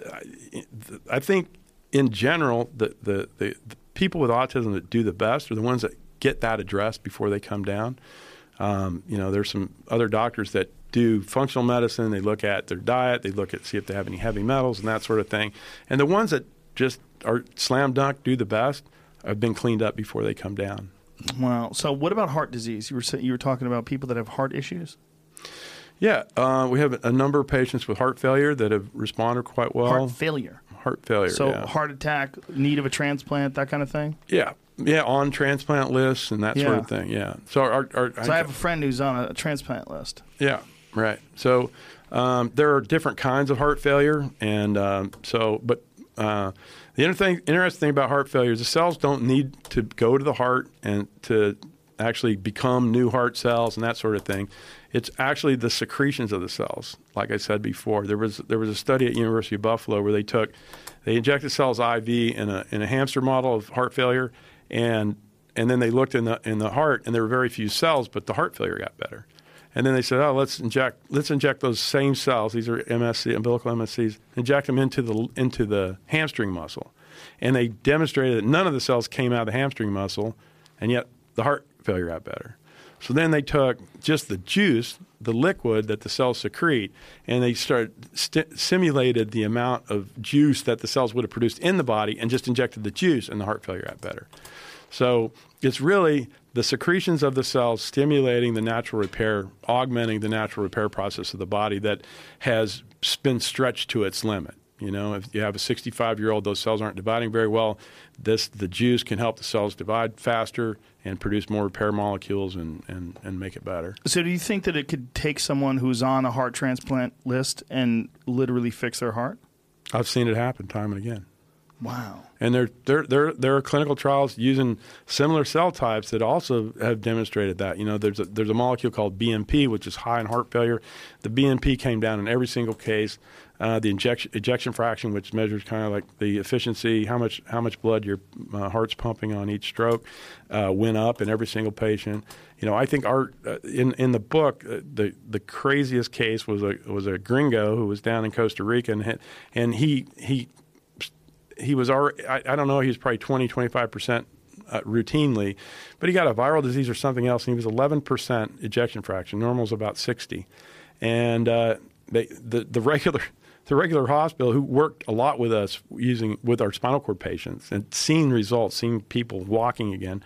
S2: uh, I think in general the the, the the people with autism that do the best are the ones that get that addressed before they come down. Um, you know, there's some other doctors that do functional medicine. They look at their diet. They look at see if they have any heavy metals and that sort of thing. And the ones that just are slam dunk, do the best, have been cleaned up before they come down.
S1: Wow. So what about heart disease? You were say, you were talking about people that have heart issues?
S2: Yeah, uh, we have a number of patients with heart failure that have responded quite well.
S1: Heart failure.
S2: Heart failure,
S1: So
S2: yeah.
S1: heart attack, need of a transplant, that kind of thing?
S2: Yeah, yeah, on transplant lists and that sort
S1: Yeah.
S2: of thing, yeah. So, our, our,
S1: So I have a friend who's on a transplant list.
S2: Yeah, right. So um, there are different kinds of heart failure, and um, so, but uh, the inter- thing, interesting thing about heart failure is the cells don't need to go to the heart and to actually become new heart cells and that sort of thing. It's actually the secretions of the cells. Like I said before, there was there was a study at University of Buffalo where they took, they injected cells I V in a in a hamster model of heart failure, and and then they looked in the in the heart, and there were very few cells, but the heart failure got better. And then they said, oh, let's inject let's inject those same cells. These are M S C, umbilical M S Cs. Inject them into the into the hamstring muscle, and they demonstrated that none of the cells came out of the hamstring muscle, and yet the heart failure got better. So then they took just the juice, the liquid that the cells secrete, and they started st- simulated the amount of juice that the cells would have produced in the body and just injected the juice, and the heart failure got better. So it's really the secretions of the cells stimulating the natural repair, augmenting the natural repair process of the body that has been stretched to its limit. You know, if you have a sixty-five-year-old, those cells aren't dividing very well. This the juice can help the cells divide faster and produce more repair molecules and, and, and make it better.
S1: So do you think that it could take someone who's on a heart transplant list and literally fix their heart?
S2: I've seen it happen time and again.
S1: Wow.
S2: And there, there, there, there are clinical trials using similar cell types that also have demonstrated that. You know, there's a, there's a molecule called B M P, which is high in heart failure. The B M P came down in every single case. Uh, the injection, ejection fraction, which measures kind of like the efficiency, how much how much blood your uh, heart's pumping on each stroke, uh, went up in every single patient. You know, I think our uh, in in the book, uh, the the craziest case was a was a gringo who was down in Costa Rica, and and he he he was already, I, I don't know, he was probably twenty, twenty-five percent uh, routinely, but he got a viral disease or something else, and he was eleven percent ejection fraction. Normal is about sixty, and uh, they the the regular. The regular hospital who worked a lot with us using with our spinal cord patients and seen results, seeing people walking again,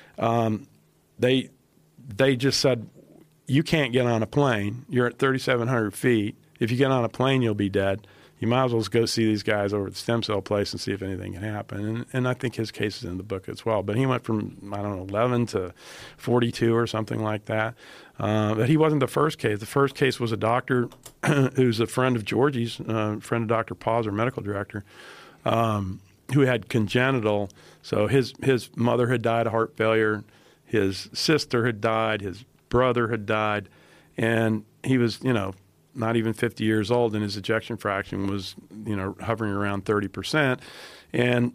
S2: um, they they just said, you can't get on a plane. You're at thirty-seven hundred feet. If you get on a plane, you'll be dead. You might as well go see these guys over at the stem cell place and see if anything can happen. And, and I think his case is in the book as well. But he went from, I don't know, eleven to forty-two or something like that. Uh, but he wasn't the first case. The first case was a doctor who's a friend of Georgie's, uh, friend of Doctor Paws, our medical director, um, who had congenital. So his, his mother had died of heart failure. His sister had died. His brother had died. And he was, you know, not even fifty years old, and his ejection fraction was, you know, hovering around thirty percent. And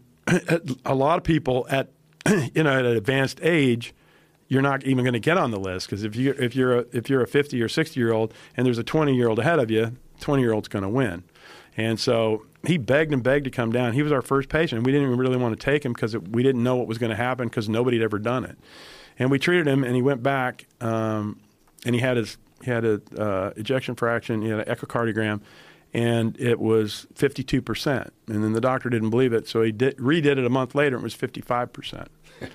S2: a lot of people at, you know, at an advanced age, you're not even going to get on the list, because if you if you're a, if you're a fifty or sixty year old and there's a twenty year old ahead of you, twenty year old's going to win. And so he begged and begged to come down. He was our first patient, and we didn't even really want to take him because we didn't know what was going to happen because nobody had ever done it. And we treated him, and he went back, um, and he had his he had a uh, ejection fraction, he had an echocardiogram, and it was fifty-two percent. And then the doctor didn't believe it, so he did, redid it a month later, and it was fifty-five percent.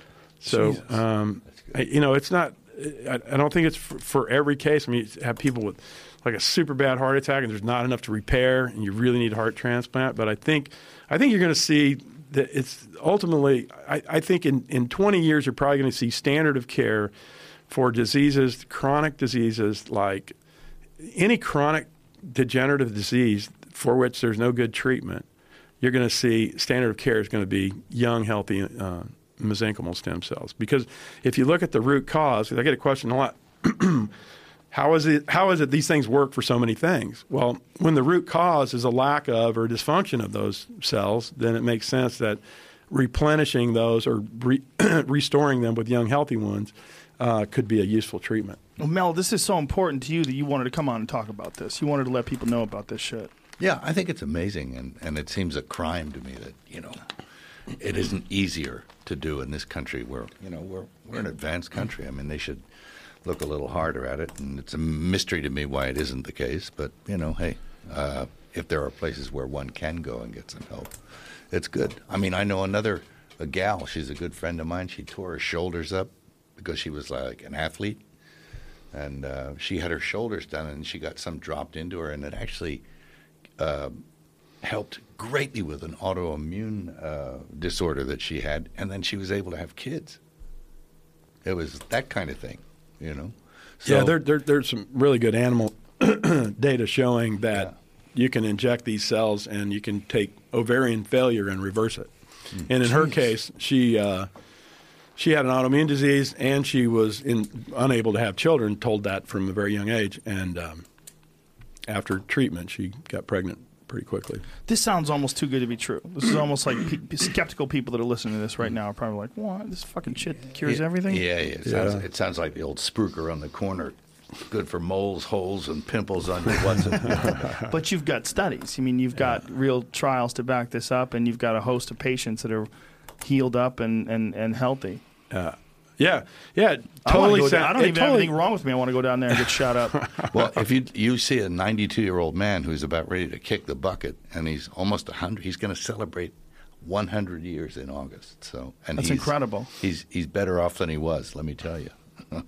S2: So, um, I, you know, it's not, I, I don't think it's for, for every case. I mean, you have people with like a super bad heart attack and there's not enough to repair and you really need a heart transplant. But I think, I think you're going to see that it's ultimately, I, I think in, in twenty years, you're probably going to see standard of care for diseases, chronic diseases, like any chronic degenerative disease for which there's no good treatment. You're going to see standard of care is going to be young, healthy, uh, mesenchymal stem cells. Because if you look at the root cause, I get a question a lot, how is it how is it these things work for so many things? Well, when the root cause is a lack of or dysfunction of those cells, then it makes sense that replenishing those or re- restoring them with young, healthy ones uh, could be a useful treatment.
S1: Well, Mel, this is so important to you that you wanted to come on and talk about this. You wanted to let people know about this shit.
S3: Yeah, I think it's amazing, and, and it seems a crime to me that, you know, it isn't easier to do in this country where, you know, we're we're an advanced country. I mean, they should look a little harder at it, and it's a mystery to me why it isn't the case. But, you know, hey, uh, if there are places where one can go and get some help, it's good. I mean, I know another a gal, she's a good friend of mine. She tore her shoulders up because she was like an athlete, and uh, she had her shoulders done, and she got some dropped into her, and it actually uh, helped greatly with an autoimmune uh, disorder that she had, and then she was able to have kids. It was that kind of thing, you know. So,
S2: yeah, there, there, there's some really good animal data showing that
S3: yeah.
S2: you can inject these cells and you can take ovarian failure and reverse it. Mm. And in
S3: Jeez.
S2: her case, she uh, she had an autoimmune disease and she was in, unable to have children, told that from a very young age. And um, after treatment, she got pregnant pretty quickly.
S1: This sounds almost too good to be true. This is almost like pe- skeptical people that are listening to this right now are probably like, what? This fucking shit cures
S3: yeah,
S1: everything?
S3: Yeah, yeah. It,
S2: Yeah.
S3: Sounds, it sounds like the old spruiker on the corner. Good for moles, holes, and pimples on your what's.
S1: But you've got studies. I mean, you've got real trials to back this up, and you've got a host of patients that are healed up and, and, and healthy.
S2: Uh, yeah, yeah,
S1: I,
S2: totally.
S1: go
S2: sa-
S1: down, I don't
S2: it
S1: even
S2: totally,
S1: have anything wrong with me. I want to go down there and get shot up.
S3: Well, if you you see a ninety-two-year-old man who's about ready to kick the bucket, and he's almost one hundred, he's going to celebrate one hundred years in August. So, and
S1: That's
S3: he's,
S1: incredible.
S3: He's he's better off than he was. Let me tell you.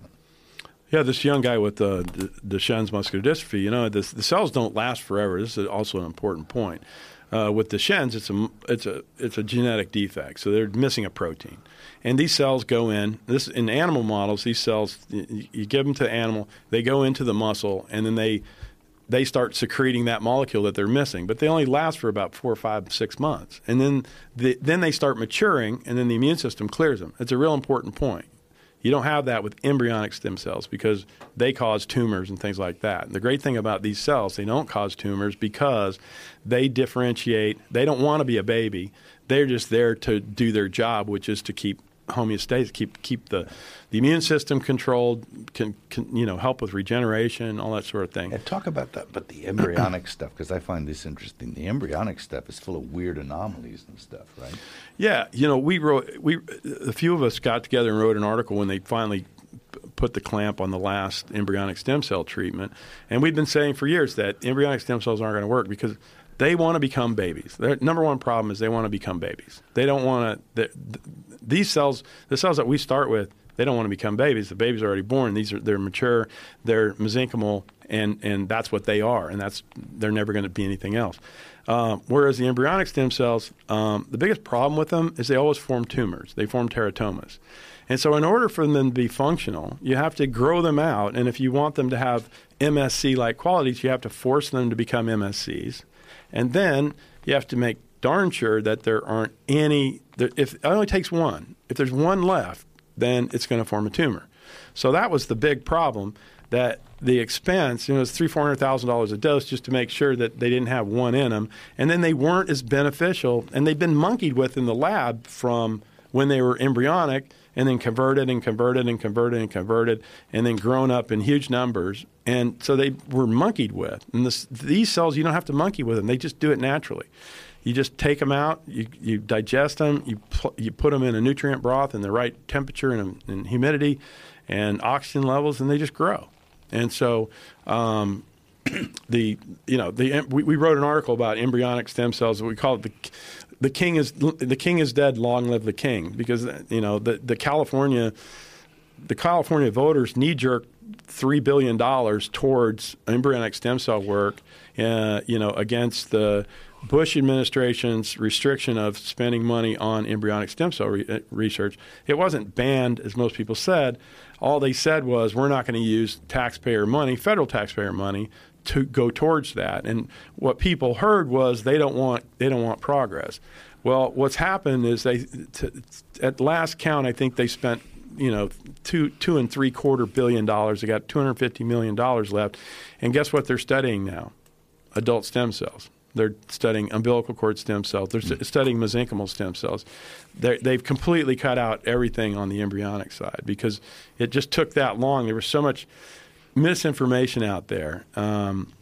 S2: Yeah, this young guy with uh, D- Duchenne's muscular dystrophy, you know, this, the cells don't last forever. This is also an important point. Uh, with Duchenne's, it's a it's a it's a genetic defect, so they're missing a protein, and these cells go in. This in animal models, these cells you, you give them to the animal, they go into the muscle, and then they they start secreting that molecule that they're missing. But they only last for about four, five, six months, and then the, then they start maturing, and then the immune system clears them. It's a real important point. You don't have that with embryonic stem cells because they cause tumors and things like that. And the great thing about these cells, they don't cause tumors because they differentiate. They don't want to be a baby. They're just there to do their job, which is to keep homeostasis, keep keep the, the immune system controlled, can, can you know help with regeneration, all that sort of thing.
S3: Yeah, talk about that, but the embryonic stuff, because I find this interesting. The embryonic stuff is full of weird anomalies and stuff, right?
S2: Yeah, you know, we wrote we a few of us got together and wrote an article when they finally put the clamp on the last embryonic stem cell treatment, and we've been saying for years that embryonic stem cells aren't going to work because they want to become babies. Their number one problem is they want to become babies. They don't want to. These cells, the cells that we start with, they don't want to become babies. The babies are already born. These are they're mature. They're mesenchymal, and and that's what they are. And that's they're never going to be anything else. Um, whereas the embryonic stem cells, um, the biggest problem with them is they always form tumors. They form teratomas. And so in order for them to be functional, you have to grow them out. And if you want them to have M S C-like qualities, you have to force them to become M S Cs. And then you have to make darn sure that there aren't any – if it only takes one. If there's one left, then it's going to form a tumor. So that was the big problem, that the expense, you know, it was three hundred thousand dollars, four hundred thousand dollars a dose just to make sure that they didn't have one in them. And then they weren't as beneficial. And they've been monkeyed with in the lab from when they were embryonic and then converted and converted and converted and converted and then grown up in huge numbers. And so they were monkeyed with. And this, these cells, you don't have to monkey with them. They just do it naturally. You just take them out, you, you digest them, you pl- you put them in a nutrient broth in the right temperature and, and humidity and oxygen levels, and they just grow. And so um, the you know the we, we wrote an article about embryonic stem cells. We call it the the king is the king is dead. Long live the king, because you know the the California the California voters knee jerk three billion dollars towards embryonic stem cell work, uh, you know, against the Bush administration's restriction of spending money on embryonic stem cell re- research. It wasn't banned, as most people said. All they said was, we're not going to use taxpayer money, federal taxpayer money, to go towards that. And what people heard was they don't want they don't want progress. Well, what's happened is they, to, at last count, I think they spent you know two two and three quarter billion dollars. They got two hundred fifty million dollars left, and guess what they're studying now? Adult stem cells. They're studying umbilical cord stem cells. They're mm. studying mesenchymal stem cells. They're, they've completely cut out everything on the embryonic side because it just took that long. There was so much misinformation out there, um,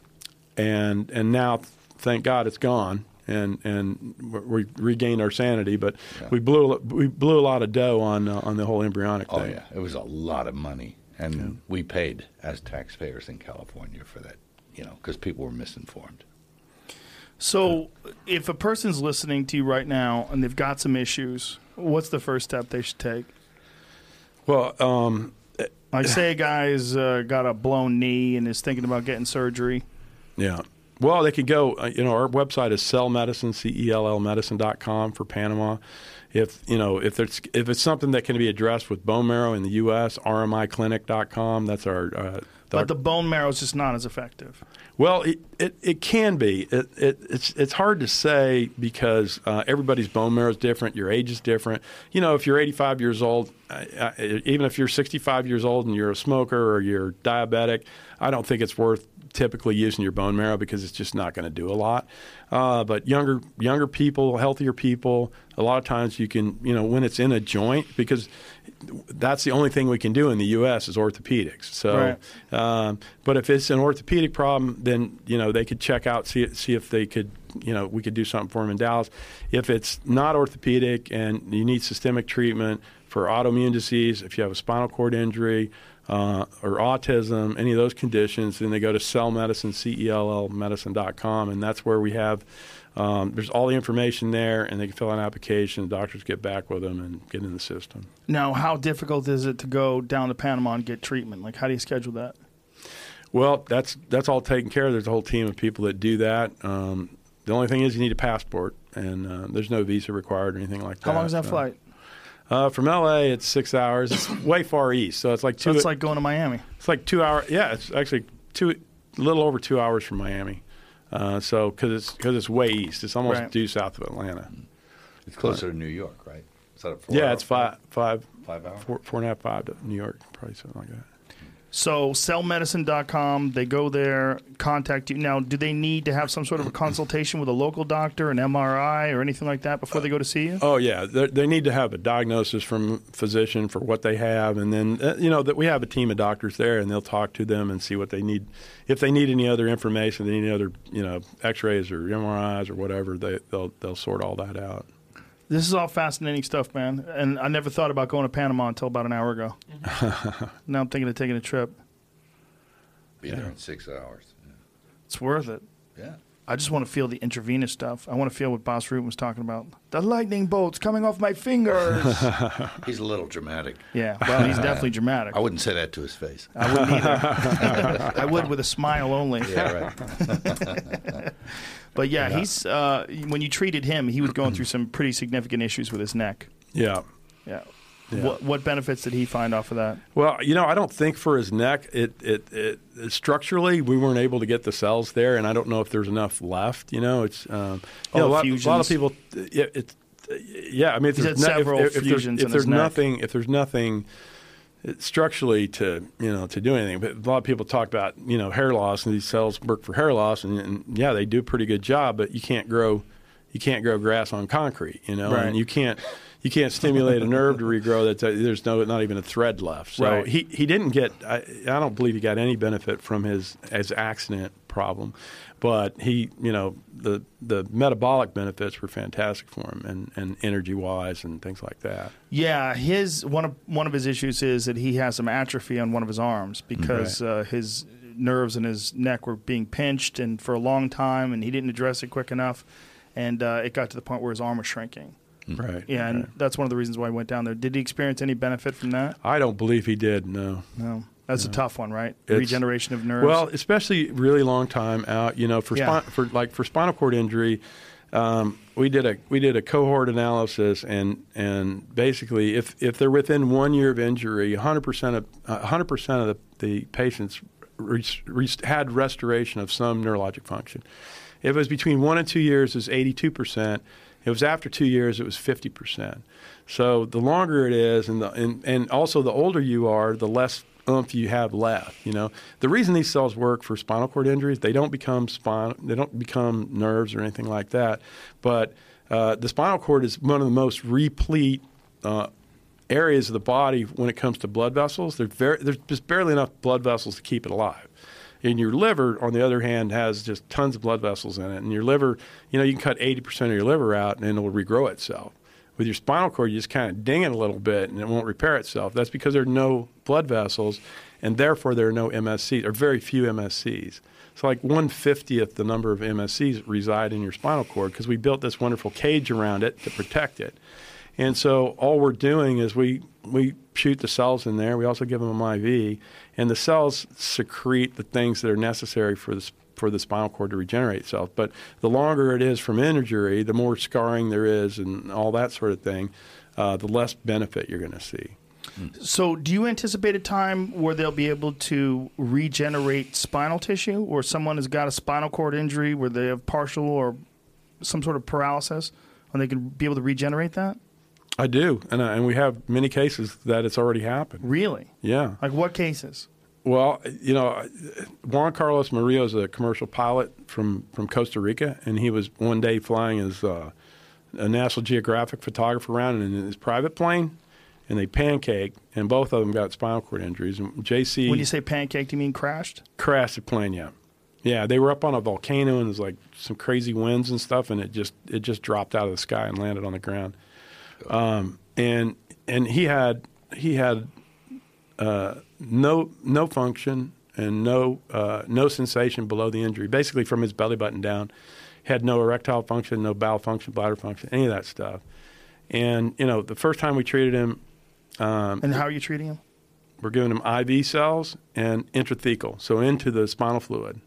S2: and and now, thank God, it's gone, and and we regained our sanity. But yeah. we blew we blew a lot of dough on uh, on the whole embryonic
S3: oh,
S2: thing.
S3: Oh yeah, it was a lot of money, And
S2: Yeah.
S3: we paid as taxpayers in California for that, you know, because people were misinformed.
S1: So, if a person's listening to you right now and they've got some issues, what's the first step they should take?
S2: Well, um,
S1: Like, say a guy's uh, got a blown knee and is thinking about getting surgery.
S2: yeah. Well, they could go, uh, you know, our website is cell medicine, C E L L medicine dot com for Panama. If, you know, if there's, if it's something that can be addressed with bone marrow in the U S, R M I clinic dot com, that's our uh,
S1: But the bone marrow is just not as effective.
S2: Well, it, it, it can be. It, it, it's it's hard to say because uh, everybody's bone marrow is different. Your age is different. You know, if you're eighty-five years old, uh, uh, even if you're sixty-five years old and you're a smoker or you're diabetic, I don't think it's worth typically using your bone marrow because it's just not going to do a lot. Uh, but younger younger people, healthier people, a lot of times you can, you know, when it's in a joint, because that's the only thing we can do in the U S is orthopedics. So,
S1: Right.
S2: um, but if it's an orthopedic problem, then, you know, they could check out, see see if they could, you know, we could do something for them in Dallas. If it's not orthopedic and you need systemic treatment for autoimmune disease, if you have a spinal cord injury, Uh, or autism, any of those conditions, then they go to Cell Medicine, C E L L medicine dot com, and that's where we have, um, there's all the information there, and they can fill out an application, doctors get back with them and get in the system.
S1: Now, how difficult is it to go down to Panama and get treatment? Like, how do you schedule that?
S2: Well, that's that's all taken care of. There's a whole team of people that do that. Um, the only thing is you need a passport, and uh, there's no visa required or anything like that.
S1: How long is that
S2: so.
S1: flight?
S2: Uh, from L A, it's six hours. It's way far east, so it's like two.
S1: So it's like going to Miami.
S2: It's like two hours. Yeah, it's actually two, a little over two hours from Miami. Uh, so because it's because it's way east, it's almost
S1: Right.
S2: due south of Atlanta.
S3: It's closer to New York, right? Is that a four
S2: Yeah,
S3: hour
S2: it's five, five,
S3: Five hours?
S2: four, four and a half, five to New York, probably something like that.
S1: So cell medicine dot com, they go there, contact you. Now, do they need to have some sort of a consultation with a local doctor, an M R I, or anything like that before they go to see you?
S2: Oh yeah, they, they need to have a diagnosis from a physician for what they have, and then uh, you know that we have a team of doctors there, and they'll talk to them and see what they need. If they need any other information, they need any other you know X-rays or M R Is or whatever, they they'll they'll sort all that out.
S1: This is all fascinating stuff, man. And I never thought about going to Panama until about an hour ago. Now I'm thinking of taking a trip.
S3: Be there in six hours.
S1: It's worth it.
S3: Yeah.
S1: I just want to feel the intravenous stuff. I want to feel what Boss Root was talking about. The lightning bolts coming off my fingers.
S3: He's a little dramatic.
S1: Yeah, well, he's definitely dramatic.
S3: I wouldn't say that to his face.
S1: I wouldn't either. I would with a smile only.
S3: Yeah, right.
S1: But yeah, he's uh, when you treated him, he was going through some pretty significant issues with his neck.
S2: Yeah.
S1: Yeah.
S2: Yeah.
S1: What, what benefits did he find off of that?
S2: Well, you know, I don't think for his neck, it, it, it, it structurally we weren't able to get the cells there, and I don't know if there's enough left. You know, it's um, you
S1: Oh,
S2: know, a, lot, a lot of
S1: fusions.
S2: people. Yeah, it's yeah. I mean, if
S1: He's
S2: there's
S1: had
S2: no- if-
S1: several
S2: if, if,
S1: fusions
S2: there's, if
S1: in
S2: there's
S1: his neck.
S2: nothing, if there's nothing structurally to you know to do anything, but a lot of people talk about you know hair loss, and these cells work for hair loss, and, and yeah, they do a pretty good job, but you can't grow, you can't grow grass on concrete, you know,
S1: Right.
S2: and you can't. You can't stimulate a nerve to regrow that. There's no, not even a thread left. So
S1: Right.
S2: he, he didn't get. I, I don't believe he got any benefit from his his accident problem, but he, you know, the the metabolic benefits were fantastic for him, and, and energy wise and things like that.
S1: Yeah, his one of one of his issues is that he has some atrophy on one of his arms because uh, his nerves in his neck were being pinched and for a long time, and he didn't address it quick enough, and uh, it got to the point where his arm was shrinking.
S2: Right.
S1: Yeah, and
S2: right.
S1: that's one of the reasons why I went down there. Did he experience any benefit from that?
S2: I don't believe he did. No.
S1: No. That's a tough one, right?
S2: It's-
S1: Regeneration of nerves.
S2: Well, especially really long time out. You know, for
S1: Yeah.
S2: spin, for like for spinal cord injury, um, we did a we did a cohort analysis, and and basically, if if they're within one year of injury, one hundred percent of one hundred percent of the, the patients re- re- had restoration of some neurologic function. If it was between one and two years, it was eighty-two percent. It was after two years, it was fifty percent. So the longer it is, and the and, and also the older you are, the less oomph you have left. You know, the reason these cells work for spinal cord injuries, they don't become spine, they don't become nerves or anything like that. But uh, the spinal cord is one of the most replete uh, areas of the body when it comes to blood vessels. There's very, there's just barely enough blood vessels to keep it alive. And your liver, on the other hand, has just tons of blood vessels in it. And your liver, you know, you can cut eighty percent of your liver out and it'll regrow itself. With your spinal cord, you just kind of ding it a little bit and it won't repair itself. That's because there are no blood vessels, and therefore there are no M S Cs, or very few M S Cs. So like one fiftieth the number of M S Cs reside in your spinal cord because we built this wonderful cage around it to protect it. And so all we're doing is we we shoot the cells in there. We also give them an I V, and the cells secrete the things that are necessary for the for the spinal cord to regenerate itself. But the longer it is from injury, the more scarring there is and all that sort of thing, uh, the less benefit you're going to see.
S1: So do you anticipate a time where they'll be able to regenerate spinal tissue, or someone has got a spinal cord injury where they have partial or some sort of paralysis, and they can be able to regenerate that?
S2: I do, and, uh, and we have many cases that it's already happened.
S1: Really?
S2: Yeah.
S1: Like what cases?
S2: Well, you know, Juan Carlos Murillo is a commercial pilot from, from Costa Rica, and he was one day flying as uh, a National Geographic photographer around in his private plane, and they pancaked, and both of them got spinal cord injuries. And J C
S1: When you say pancaked, you mean crashed?
S2: Crashed the plane, yeah. Yeah, they were up on a volcano, and there's like some crazy winds and stuff, and it just it just dropped out of the sky and landed on the ground. Um, and and he had he had uh, no no function and no uh, no sensation below the injury. Basically, from his belly button down, had no erectile function, no bowel function, bladder function, any of that stuff. And you know, the first time we treated him, um,
S1: and how are you treating him?
S2: We're giving him I V cells and intrathecal, so into the spinal fluid.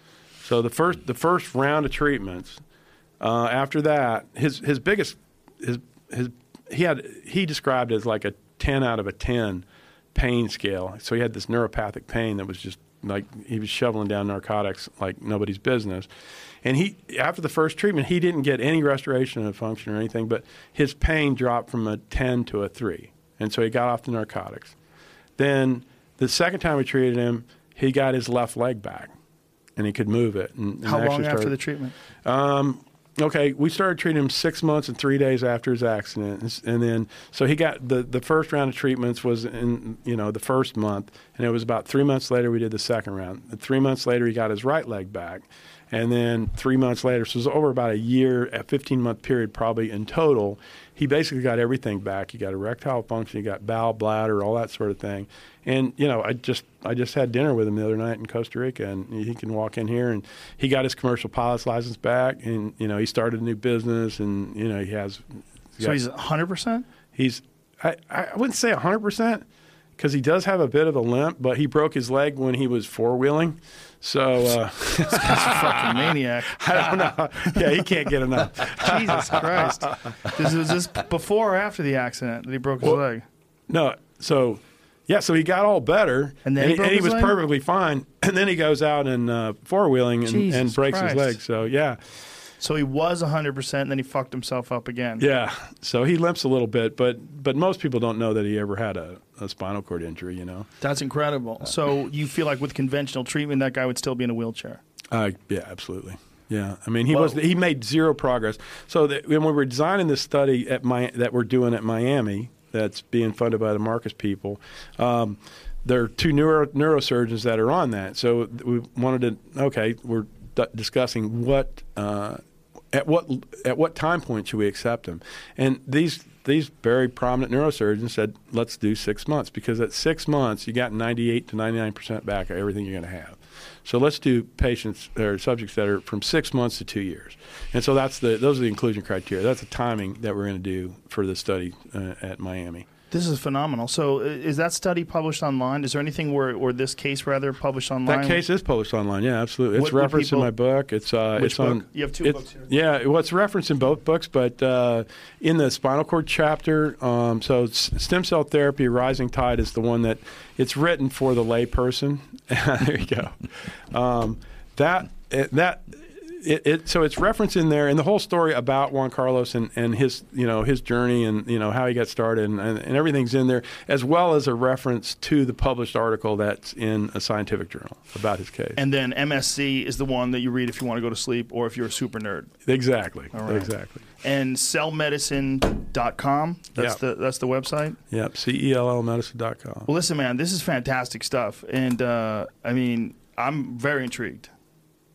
S2: So the first the first round of treatments, uh, after that, his his biggest his his he had he described it as like a ten out of a ten pain scale. So he had this neuropathic pain that was just like he was shoveling down narcotics like nobody's business. And he after the first treatment, he didn't get any restoration of function or anything, but his pain dropped from a ten to a three, and so he got off the narcotics. Then the second time we treated him, he got his left leg back, and he could move it. And, and
S1: How long
S2: started,
S1: after the treatment?
S2: Um, okay, we started treating him six months and three days after his accident, and, and then so he got the the first round of treatments was in you know the first month, and it was about three months later we did the second round. And three months later he got his right leg back, and then three months later, so it was over about a year, a fifteen month period probably in total. He basically got everything back. He got erectile function, he got bowel, bladder, all that sort of thing. And you know, I just I just had dinner with him the other night in Costa Rica, and he can walk in here, and he got his commercial pilot's license back, and you know, he started a new business, and you know, he has. He
S1: So
S2: got,
S1: he's one hundred percent?
S2: He's I, I wouldn't say one hundred percent because he does have a bit of a limp, but he broke his leg when he was four wheeling. So uh,
S1: This guy's a fucking maniac.
S2: I don't know. Yeah, he can't get enough.
S1: Jesus Christ. This, was this before or after the accident that he broke his
S2: Well,
S1: leg?
S2: No, so yeah, so he got all better,
S1: And then he broke
S2: and he
S1: his
S2: was
S1: leg?
S2: perfectly fine. And then he goes out and uh, four wheeling and,
S1: Jesus
S2: and breaks
S1: Christ.
S2: his leg. So yeah,
S1: So he was one hundred percent, and then he fucked himself up again.
S2: yeah. So he limps a little bit, but but most people don't know that he ever had a, a spinal cord injury. You know.
S1: That's incredible. So you feel like with conventional treatment, that guy would still be in a wheelchair?
S2: Uh, yeah, absolutely. Yeah, I mean, he
S1: Whoa.
S2: was he made zero progress. So that when we were designing this study at my that we're doing at Miami, that's being funded by the Marcus people. Um, there are two neuro, neurosurgeons that are on that. So we wanted to okay, we're d- discussing what uh, at what at what time point should we accept him, and these. These very prominent neurosurgeons said, let's do six months because at six months you got ninety-eight to ninety-nine percent back of everything you're going to have. So let's do patients or subjects that are from six months to two years. And so that's the those are the inclusion criteria. That's the timing that we're going to do for the study uh, at Miami.
S1: This is phenomenal. So uh, is that study published online? Is there anything where, or this case rather, published online?
S2: That case is published online. Yeah, absolutely. It's
S1: What would
S2: referenced
S1: people-
S2: in my book. It's uh,
S1: Which
S2: it's
S1: book?
S2: on.
S1: You have two
S2: it's-
S1: books here.
S2: Yeah, well, it's referenced in both books, but uh, in the spinal cord chapter. Um, so s- stem cell therapy, Rising Tide, is the one that it's written for the layperson. There you go. Um, that it, that. It, it, so it's referenced in there, and the whole story about Juan Carlos and, and his, you know, his journey and you know how he got started, and, and, and everything's in there, as well as a reference to the published article that's in a scientific journal about his case.
S1: And then M S C is the one that you read if you want to go to sleep or if you're a super nerd.
S2: Exactly.
S1: All right.
S2: Exactly.
S1: And cell medicine dot com, that's
S2: Yeah.
S1: the that's the website.
S2: Yep. C E L L medicine dot com.
S1: Well, listen, man, this is fantastic stuff, and uh, I mean, I'm very intrigued.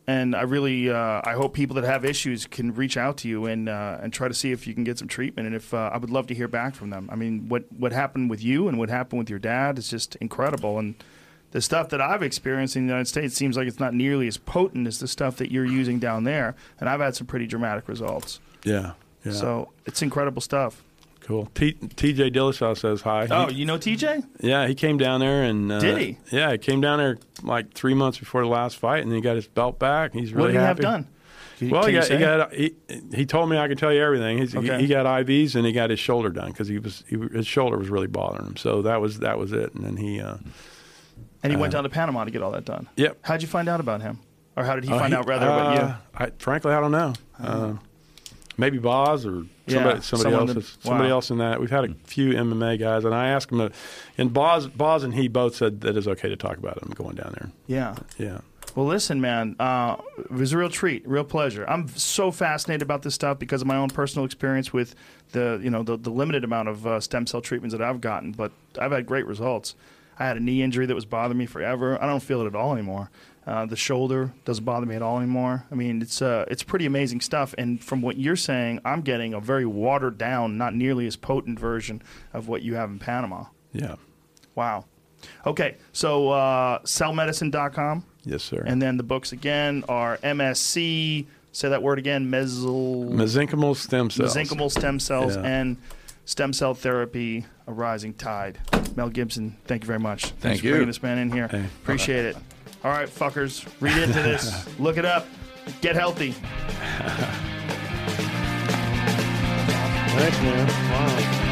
S1: And I really, uh, I hope people that have issues can reach out to you and uh, and try to see if you can get some treatment. And if uh, I would love to hear back from them. I mean, what what happened with you and what happened with your dad is just incredible. And the stuff that I've experienced in the United States seems like it's not nearly as potent as the stuff that you're using down there. And I've had some pretty dramatic results.
S2: Yeah. Yeah.
S1: So it's incredible stuff.
S2: Cool. T- TJ Dillashaw says hi.
S1: Oh,
S2: He-
S1: you know T J?
S2: yeah, he came down there and uh,
S1: Did he?
S2: Yeah, he came down there like three months before the last fight, and he got his belt back. He's really
S1: What did he have
S2: happy.
S1: done? Can-
S2: Well,
S1: can
S2: he
S1: you
S2: got, he
S1: say?
S2: got he, he told me I could tell you everything. He's,
S1: Okay.
S2: he, he got I Vs and he got his shoulder done because he was he, his shoulder was really bothering him. So that was that was it. And then he. Uh,
S1: And he went
S2: uh,
S1: down to Panama to get all that done.
S2: Yep.
S1: How'd you find out about him? Or how did he
S2: uh,
S1: find out rather about you?
S2: uh, I, frankly, I don't know. Uh, maybe Boz or
S1: Yeah,
S2: somebody, somebody
S1: someone
S2: else.
S1: that-
S2: is- somebody
S1: wow.
S2: else in that. We've had a few M M A guys, and I asked him, to, and Boz, Boz and he both said that it's okay to talk about him going down there.
S1: Yeah.
S2: Yeah.
S1: Well, listen, man, uh, it was a real treat, real pleasure. I'm so fascinated about this stuff because of my own personal experience with the, you know, the, the limited amount of uh, stem cell treatments that I've gotten, but I've had great results. I had a knee injury that was bothering me forever. I don't feel it at all anymore. Uh, the shoulder doesn't bother me at all anymore. I mean, it's uh, it's pretty amazing stuff. And from what you're saying, I'm getting a very watered down, not nearly as potent version of what you have in Panama.
S2: Yeah.
S1: Wow. Okay, so uh, cell medicine dot com.
S2: Yes, sir.
S1: And then the books again are M S C, say that word again, meso,
S2: mesenchymal stem cells.
S1: mesenchymal stem cells,
S2: Yeah.
S1: and stem cell therapy, A Rising Tide. Mel Gibson, thank you very much. Thanks
S3: Thank
S1: for
S3: you.
S1: bringing this man in here.
S2: Hey.
S1: Appreciate it. All right, fuckers, read into this. Look it up. Get healthy.
S2: Thanks, man. Wow.